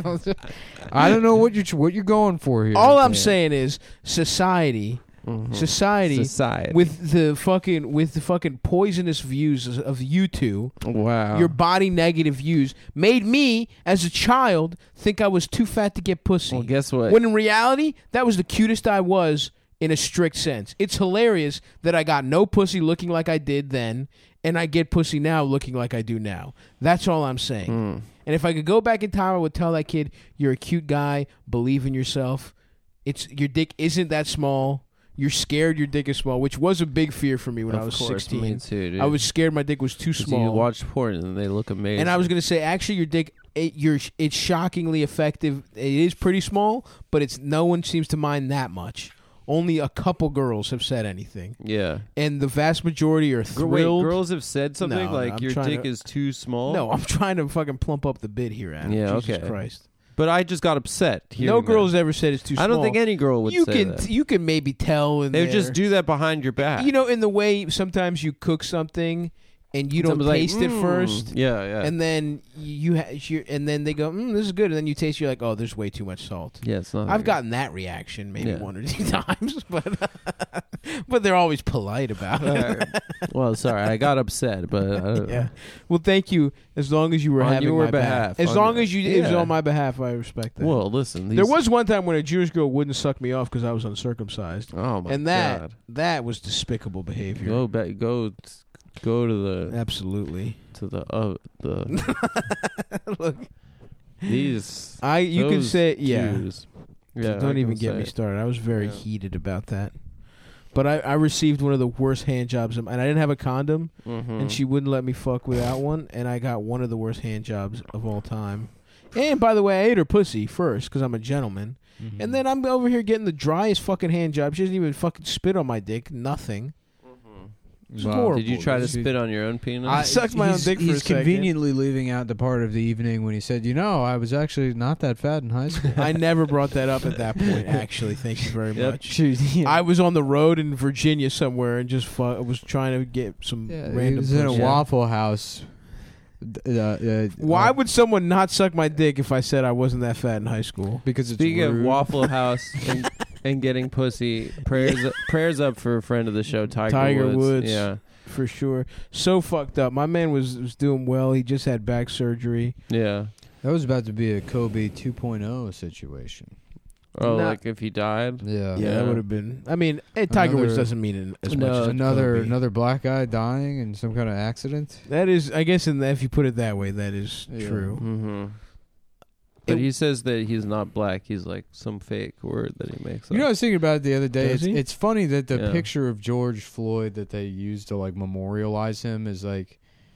I don't know what you're going for here. All I'm Yeah. saying is society Mhm. Society Society. with the fucking poisonous views of you two, Wow. your body negative views, made me as a child think I was too fat to get pussy. Well, guess what? When in reality, that was the cutest I was in a strict sense. It's hilarious that I got no pussy looking like I did then, and I get pussy now looking like I do now. That's all I'm saying. And if I could go back in time, I would tell that kid, you're a cute guy, believe in yourself. Your dick isn't that small. You're scared your dick is small, which was a big fear for me when I was 16. Me too, dude. I was scared my dick was too small. You watch porn and they look amazing. And I was going to say, actually, your dick, it's shockingly effective. It is pretty small, but no one seems to mind that much. Only a couple girls have said anything. Yeah. And the vast majority are thrilled. Wait, girls have said something No, like I'm your trying dick to- is too small? No, I'm trying to fucking plump up the bid here, Adam. Yeah, Jesus okay. Christ. But I just got upset. No hearing girl's that. ever said it's too small. I don't think any girl would say that. You can maybe tell in They would there. just do that behind your back. You know, in the way sometimes you cook something and you don't Someone's like, taste it first. Yeah, yeah. And then and then they go, this is good. And then you taste, you're like, oh, there's way too much salt. yeah, it's not. I've gotten that reaction maybe Yeah. one or two times, but they're always polite about it. Well, sorry, I got upset, but Yeah. Well, thank you. As long as you were On having your my behalf. back. As On long your- as it was Yeah. on my behalf, I respect that. Well, listen. There was one time when a Jewish girl wouldn't suck me off because I was uncircumcised, Oh my and that god. that was despicable behavior. Go back. Go to the Absolutely. Look, these. you can those say yeah. Jews. Yeah, Don't I even can get say me it. started. I was very Yeah. heated about that. But I received one of the worst hand jobs, and I didn't have a condom, Mhm. and she wouldn't let me fuck without one, and I got one of the worst hand jobs of all time. And by the way, I ate her pussy first because I'm a gentleman, Mm-hmm. and then I'm over here getting the driest fucking hand job. She doesn't even fucking spit on my dick. Nothing. It's horrible. Did you try to She- spit on your own penis? I sucked my own dick for a He's second. conveniently leaving out the part of the evening when he said, I was actually not that fat in high school. I never brought that up at that point. Actually, thank you very Yep. much. Yeah. I was on the road in Virginia somewhere and just was trying to get some Yeah, he random. was in a pussy. Waffle House. Why would someone not suck my dick if I said I wasn't that fat in high school? Because it's Speaking of rude. Waffle House and getting pussy, prayers up for a friend of the show, Tiger Woods. Yeah, For sure. So fucked up. My man was doing well. He just had back surgery. yeah. That was about to be a Kobe 2.0 situation. Oh, Nah. like if he died. Yeah. Yeah, that would have been. I mean, Tiger Woods Another- doesn't mean it as No, much as Kobe. Another black guy dying in some kind of accident. That is, I guess, if you put it that way, that is Yeah. true. Mm-hmm. But he says that he's not black. He's like some fake word that he makes up. You know, I was thinking about it the other day. Does he? It's funny that the Yeah. picture of George Floyd that they used to like memorialize him is like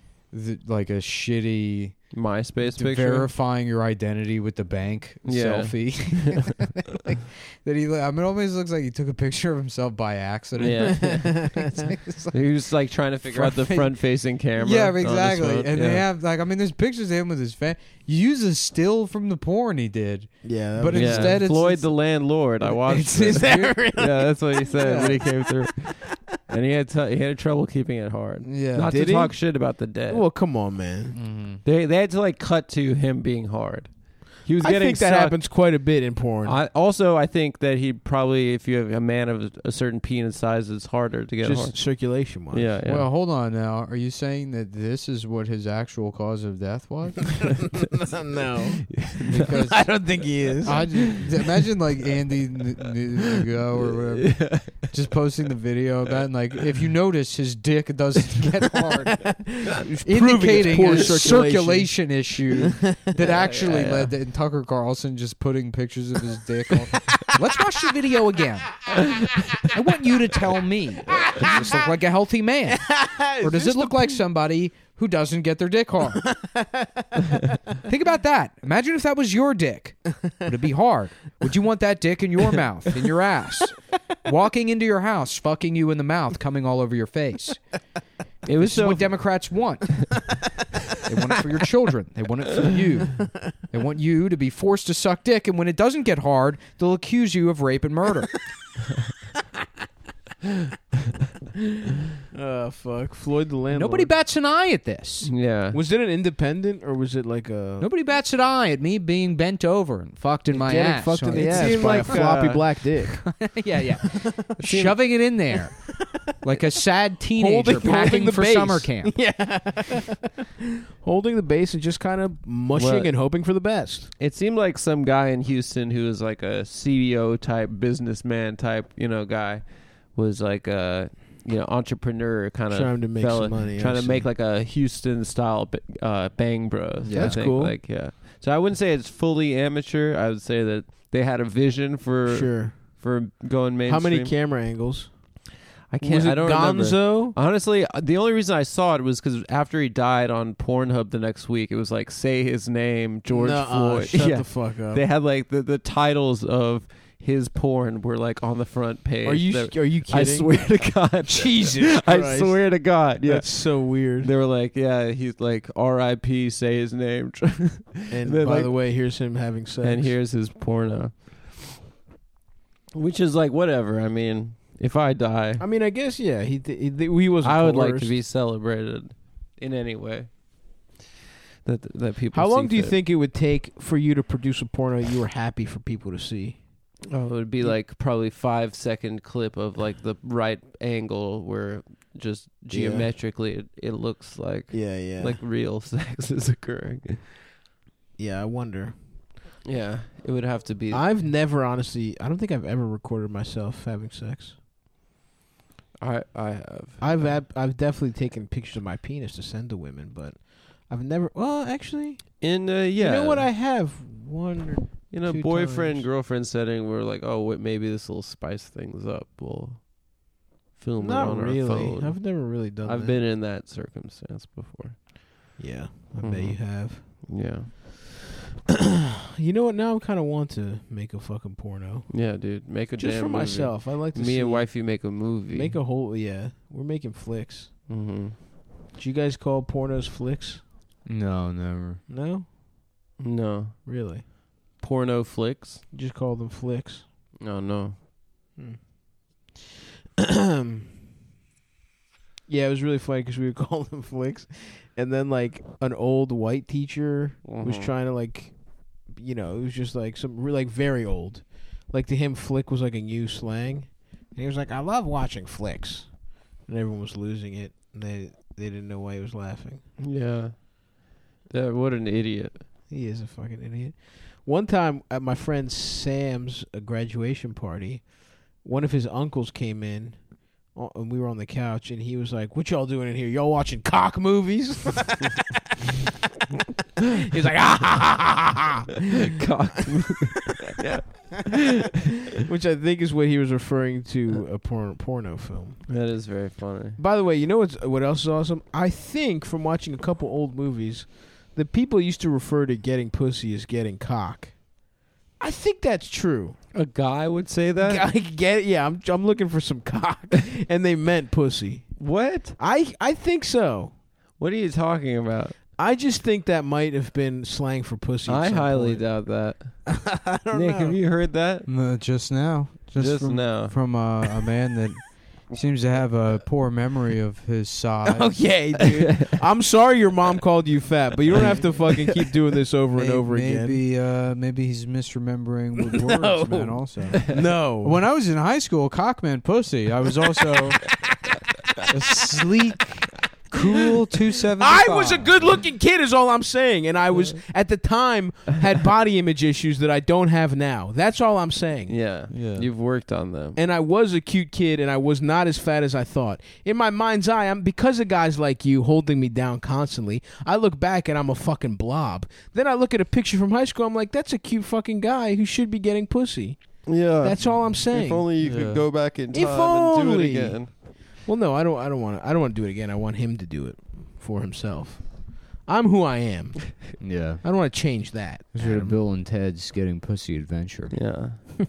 a shitty MySpace picture. verifying your identity with the bank Yeah. selfie. Like, that he, it always looks like he took a picture of himself by accident. Yeah. It's like- He was like trying to figure out the front-facing camera. yeah, on his exactly. phone. And Yeah. they have there's pictures of him with his fan. You use a still from the porn he did. Yeah, But was- Yeah, instead it's- Floyd the landlord. I watched. It's it. his really? Yeah, that's what he said when he came through. And he had trouble keeping it hard. Yeah. Not Did to he? talk shit about the dead. well, come on, man. Mhm. They had to like cut to him being hard. He was I getting think that sucked. happens quite a bit in porn. I think that he probably, if you have a man of a certain penis size, it's harder to get just hard. circulation wise. Yeah, yeah. Well, hold on now. Are you saying that this is what his actual cause of death was? no, Because I don't think he is. imagine like Andy Ngo or whatever just posting the of that, and like if you notice his dick doesn't get hard, indicating poor a circulation. circulation issue that actually led to Tucker Carlson just putting pictures of his dick on. Let's watch the video again. I want you to tell me, does this look like a healthy man, or does it look like somebody who doesn't get their dick hard? Think about that. Imagine if that was your dick. Would it be hard? Would you want that dick in your mouth, in your ass, walking into your house, fucking you in the mouth, coming all over your face? It was This is what Democrats want. They want it for your children. They want it for you. They want you to be forced to suck dick, and when it doesn't get hard, they'll accuse you of rape and murder. Fuck. Floyd the landlord. Nobody bats an eye at this. Yeah. Was it an independent or was it like a Nobody bats an eye at me being bent over and fucked in my getting ass. fucked in So the it ass seemed by like, a floppy uh, black dick? yeah. Shoving it in there like a sad teenager Holding packing the for base. summer camp. Yeah. Holding the base and just kind of mushing What? and hoping for the best. It seemed like some guy in Houston who was like a CEO type, businessman type, guy, was like a entrepreneur kind of Trying to make some money, trying I to make see. like a Houston style Bang Bros. Yeah. I That's think. cool. Like so I wouldn't say it's fully amateur. I would say that they had a vision for going mainstream. How many camera angles? I can't. Was it I don't remember. Gonzo? Honestly, the only reason I saw it was because after he died on Pornhub the next week, it was like "Say His Name," George Floyd. Shut Yeah. the fuck up. They had like the titles of his porn were like on the front page. Are you kidding? I swear to God, Jesus I Christ. swear to God, yeah. That's so weird. They were like, yeah, he's like R.I.P. Say his name, And They're by like- the way, here's him having sex. and here's his porno. Which is like whatever. I mean, if I die, I mean, I guess he was. I would like to be celebrated in any way. That people. How long see do you fit. think it would take for you to produce a porno you were happy for people to see? Oh, it would be like probably 5-second clip of like the right angle where just geometrically it looks like Yeah. like real sex is occurring. Yeah, I wonder. Yeah, it would have to be. I've never honestly. I don't think I've ever recorded myself having sex. I have. I've definitely taken pictures of my penis to send to women, but I've never. Well, actually, In yeah, you know what? I have one or in a 2 boyfriend times. girlfriend setting, we're like, oh, wait, maybe this will spice things up. We'll film Not it on really. our phone. I've never really done. I've that. been in that circumstance before. Yeah, I bet Mhm. you have. Yeah, You know what? Now I kind of want to make a fucking porno yeah, dude, make a just damn for movie. myself. I like to Me see and wifey make a movie. make a whole. Yeah, we're making flicks. Mm-hmm. Do you guys call pornos flicks? No, never. No, No really. porno flicks. You just call them flicks. Oh no. Yeah, it was really funny because we would call them flicks, and then like an old white teacher was Mhm. trying to like, it was just like like very old. Like to him, flick was like a new slang, and he was like, "I love watching flicks," and everyone was losing it. And they didn't know why he was laughing. Yeah. What an idiot. He is a fucking idiot. One time at my friend Sam's graduation party, one of his uncles came in, and we were on the couch, and he was like, "What y'all doing in here? Y'all watching cock movies?" He's like, "Ah, ha, ha, ha, ha." Which I think is what he was referring to a porno film. That is very funny. By the way, you know what else is awesome? I think from watching a couple old movies, that people used to refer to getting pussy as getting cock. I think that's true. A guy would say that? I get it. Yeah, I'm looking for some cock, and they meant pussy. What? I think so. What are you talking about? I just think that might have been slang for pussy. at I some highly point. doubt that. I don't Nick, know. have you heard that? Just now. Just from, now. From a man that seems to have a poor memory of his size. Okay, dude. I'm sorry your mom called you fat, but you don't have to fucking keep doing this over and over again. Maybe he's misremembering with words, No. man, also. No. When I was in high school, cock meant pussy. I was also a sleek, cool 275. I was a good-looking kid, is all I'm saying, and I was at the time had body image issues that I don't have now. That's all I'm saying. Yeah. Yeah. You've worked on them. And I was a cute kid, and I was not as fat as I thought. In my mind's eye, because of guys like you holding me down constantly, I look back and I'm a fucking blob. Then I look at a picture from high school, I'm like, that's a cute fucking guy who should be getting pussy. Yeah. That's all I'm saying. If only you Yeah. could go back in time If and only. do it again. Well, no, I don't want to do it again. I want him to do it for himself. I'm who I am. Yeah. I don't want to change that. Those are Adam. Bill and Ted's Getting Pussy Adventure. Yeah.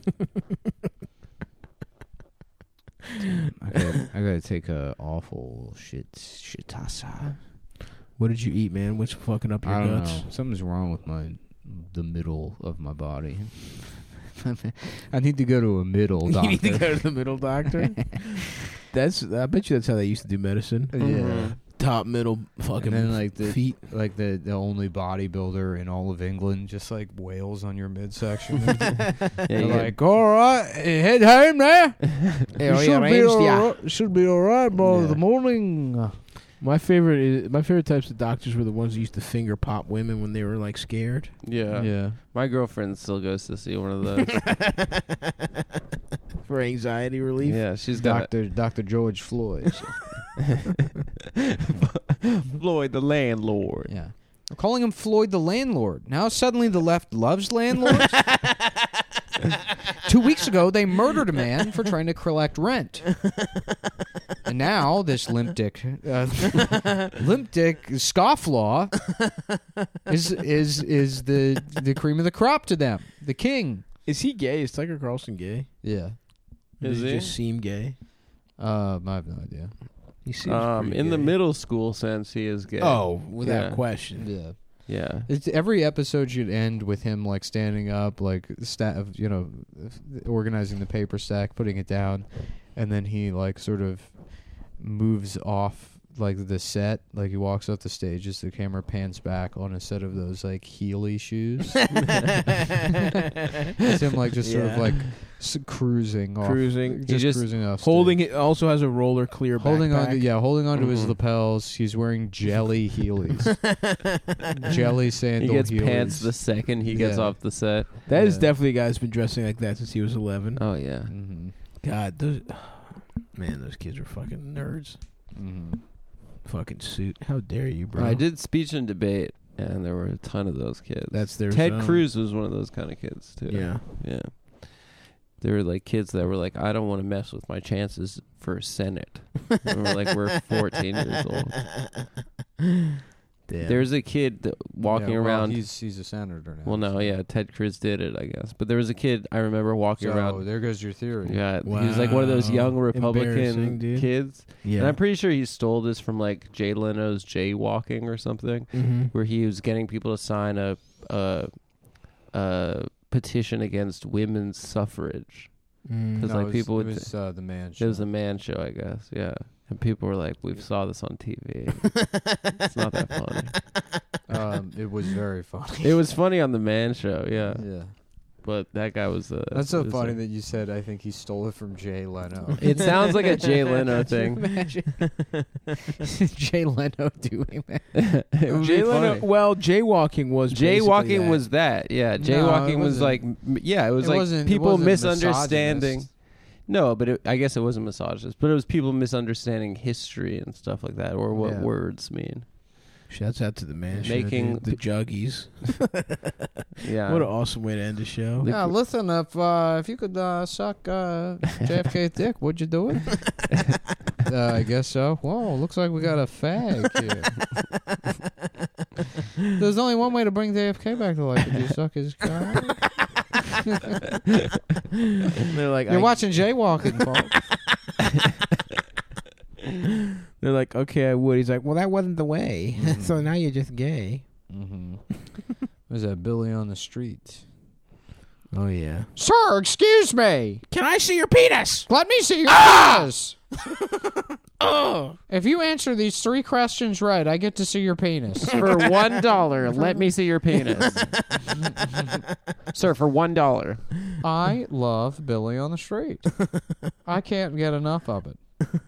I gotta take a awful shitasa. What did you eat, man? What's fucking up your I don't guts? know. Something's wrong with the middle of my body. I need to go to a middle doctor. You need to go to the middle doctor. I bet you that's how they used to do medicine. Yeah. Top, middle, fucking And then like the feet. like the only bodybuilder in all of England just like wails on your midsection. They're like, all right, head home now. Should be all right by the morning. My favorite types of doctors were the ones who used to finger pop women when they were like scared. Yeah. My girlfriend still goes to see one of those. For anxiety relief. Yeah, she's got Dr. George Floyd. Floyd the landlord. Yeah. We're calling him Floyd the landlord. Now suddenly the left loves landlords. 2 weeks ago, they murdered a man for trying to collect rent. And now this limp dick scofflaw is the cream of the crop to them. The king. Is he gay? Is Tucker Carlson gay? Yeah. Does Is he he? just seem gay? I have no idea. He seems pretty in the gay. middle school sense, he is gay. Oh, without Yeah. question. Yeah. Yeah. It's, every episode should end with him like standing up, like organizing the paper stack, putting it down, and then he like sort of moves off like the set, like he walks off the stage as the camera pans back on a set of those like Heeley shoes. It's him like just sort of like cruising off, Cruising. just cruising off, Holding stage. it also has a roller clear Holding backpack. holding on to his lapels. He's wearing jelly Heelys, jelly sandal He gets Heelys. pants the second he gets Yeah. off the set. That is definitely a guy who's been dressing like that since he was 11. Oh, yeah. Mm-hmm. God, those kids are fucking nerds. Mm-hmm. Fucking suit. How dare you, bro? I did speech and debate, and there were a ton of those kids. That's their Ted zone. Cruz was one of those kind of kids, too. Yeah. Yeah. There were like kids that were like, I don't want to mess with my chances for Senate. And we're like, we're 14 years old. Damn. There's a kid that walking around. He's a senator now. Well, no, yeah, Ted Cruz did it, I guess. But there was a kid I remember walking So around. there goes your theory. Yeah, he was like one of those young Wow. Republican Embarrassing, dude. kids. Yeah. And I'm pretty sure he stole this from like Jay Leno's Jaywalking or something, Mm-hmm. where he was getting people to sign a petition against women's suffrage. Because like people would. It was the man. It was a man show, I guess. Yeah. And people were like, "We've saw this on TV. It's not that funny." It was very funny. It was funny on the Man Show, yeah. Yeah. But that guy was. That's so was funny like- that you said. I think he stole it from Jay Leno. It sounds like a Jay Leno thing. Imagine Jay Leno doing that. It would Jay be Leno. funny. Well, jaywalking was basically Jaywalking that. was that, yeah. No, Jaywalking it was like, wasn't. yeah, it was It like wasn't- it people wasn't misunderstanding. misogynist. No, but I guess it wasn't misogynist, but it was people misunderstanding history and stuff like that, or what Yeah. words mean. Shouts out to the man. Making- Show, dude. The Juggies. Yeah. What an awesome way to end the show. Yeah, listen, if you could suck JFK's dick, would you do it? I guess so. Whoa, looks like we got a fag here. There's only one way to bring JFK back to life. Would you suck his cock? They're like, You're watching Jaywalking, folks. They're like, okay, I would. He's like, well, that wasn't the way. Mhm. So now you're just gay. Mm-hmm. Was that Billy on the street? Oh yeah. Sir, excuse me. Can I see your penis? Let me see your penis. If you answer these 3 questions right, I get to see your penis. For $1, let me see your penis. Sir, for $1. I love Billy on the street. I can't get enough of it.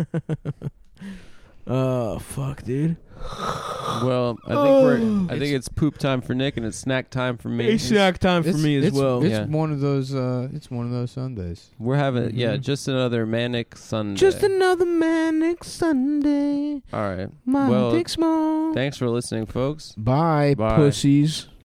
Oh fuck, dude. Well, I think it's poop time for Nick and it's snack time for me. It's snack time for me as well. It's Yeah. one of those. It's one of those Sundays. We're having just another manic Sunday. Just another manic Sunday. All right. My Well, dick small. Thanks for listening, folks. Bye, Bye. pussies.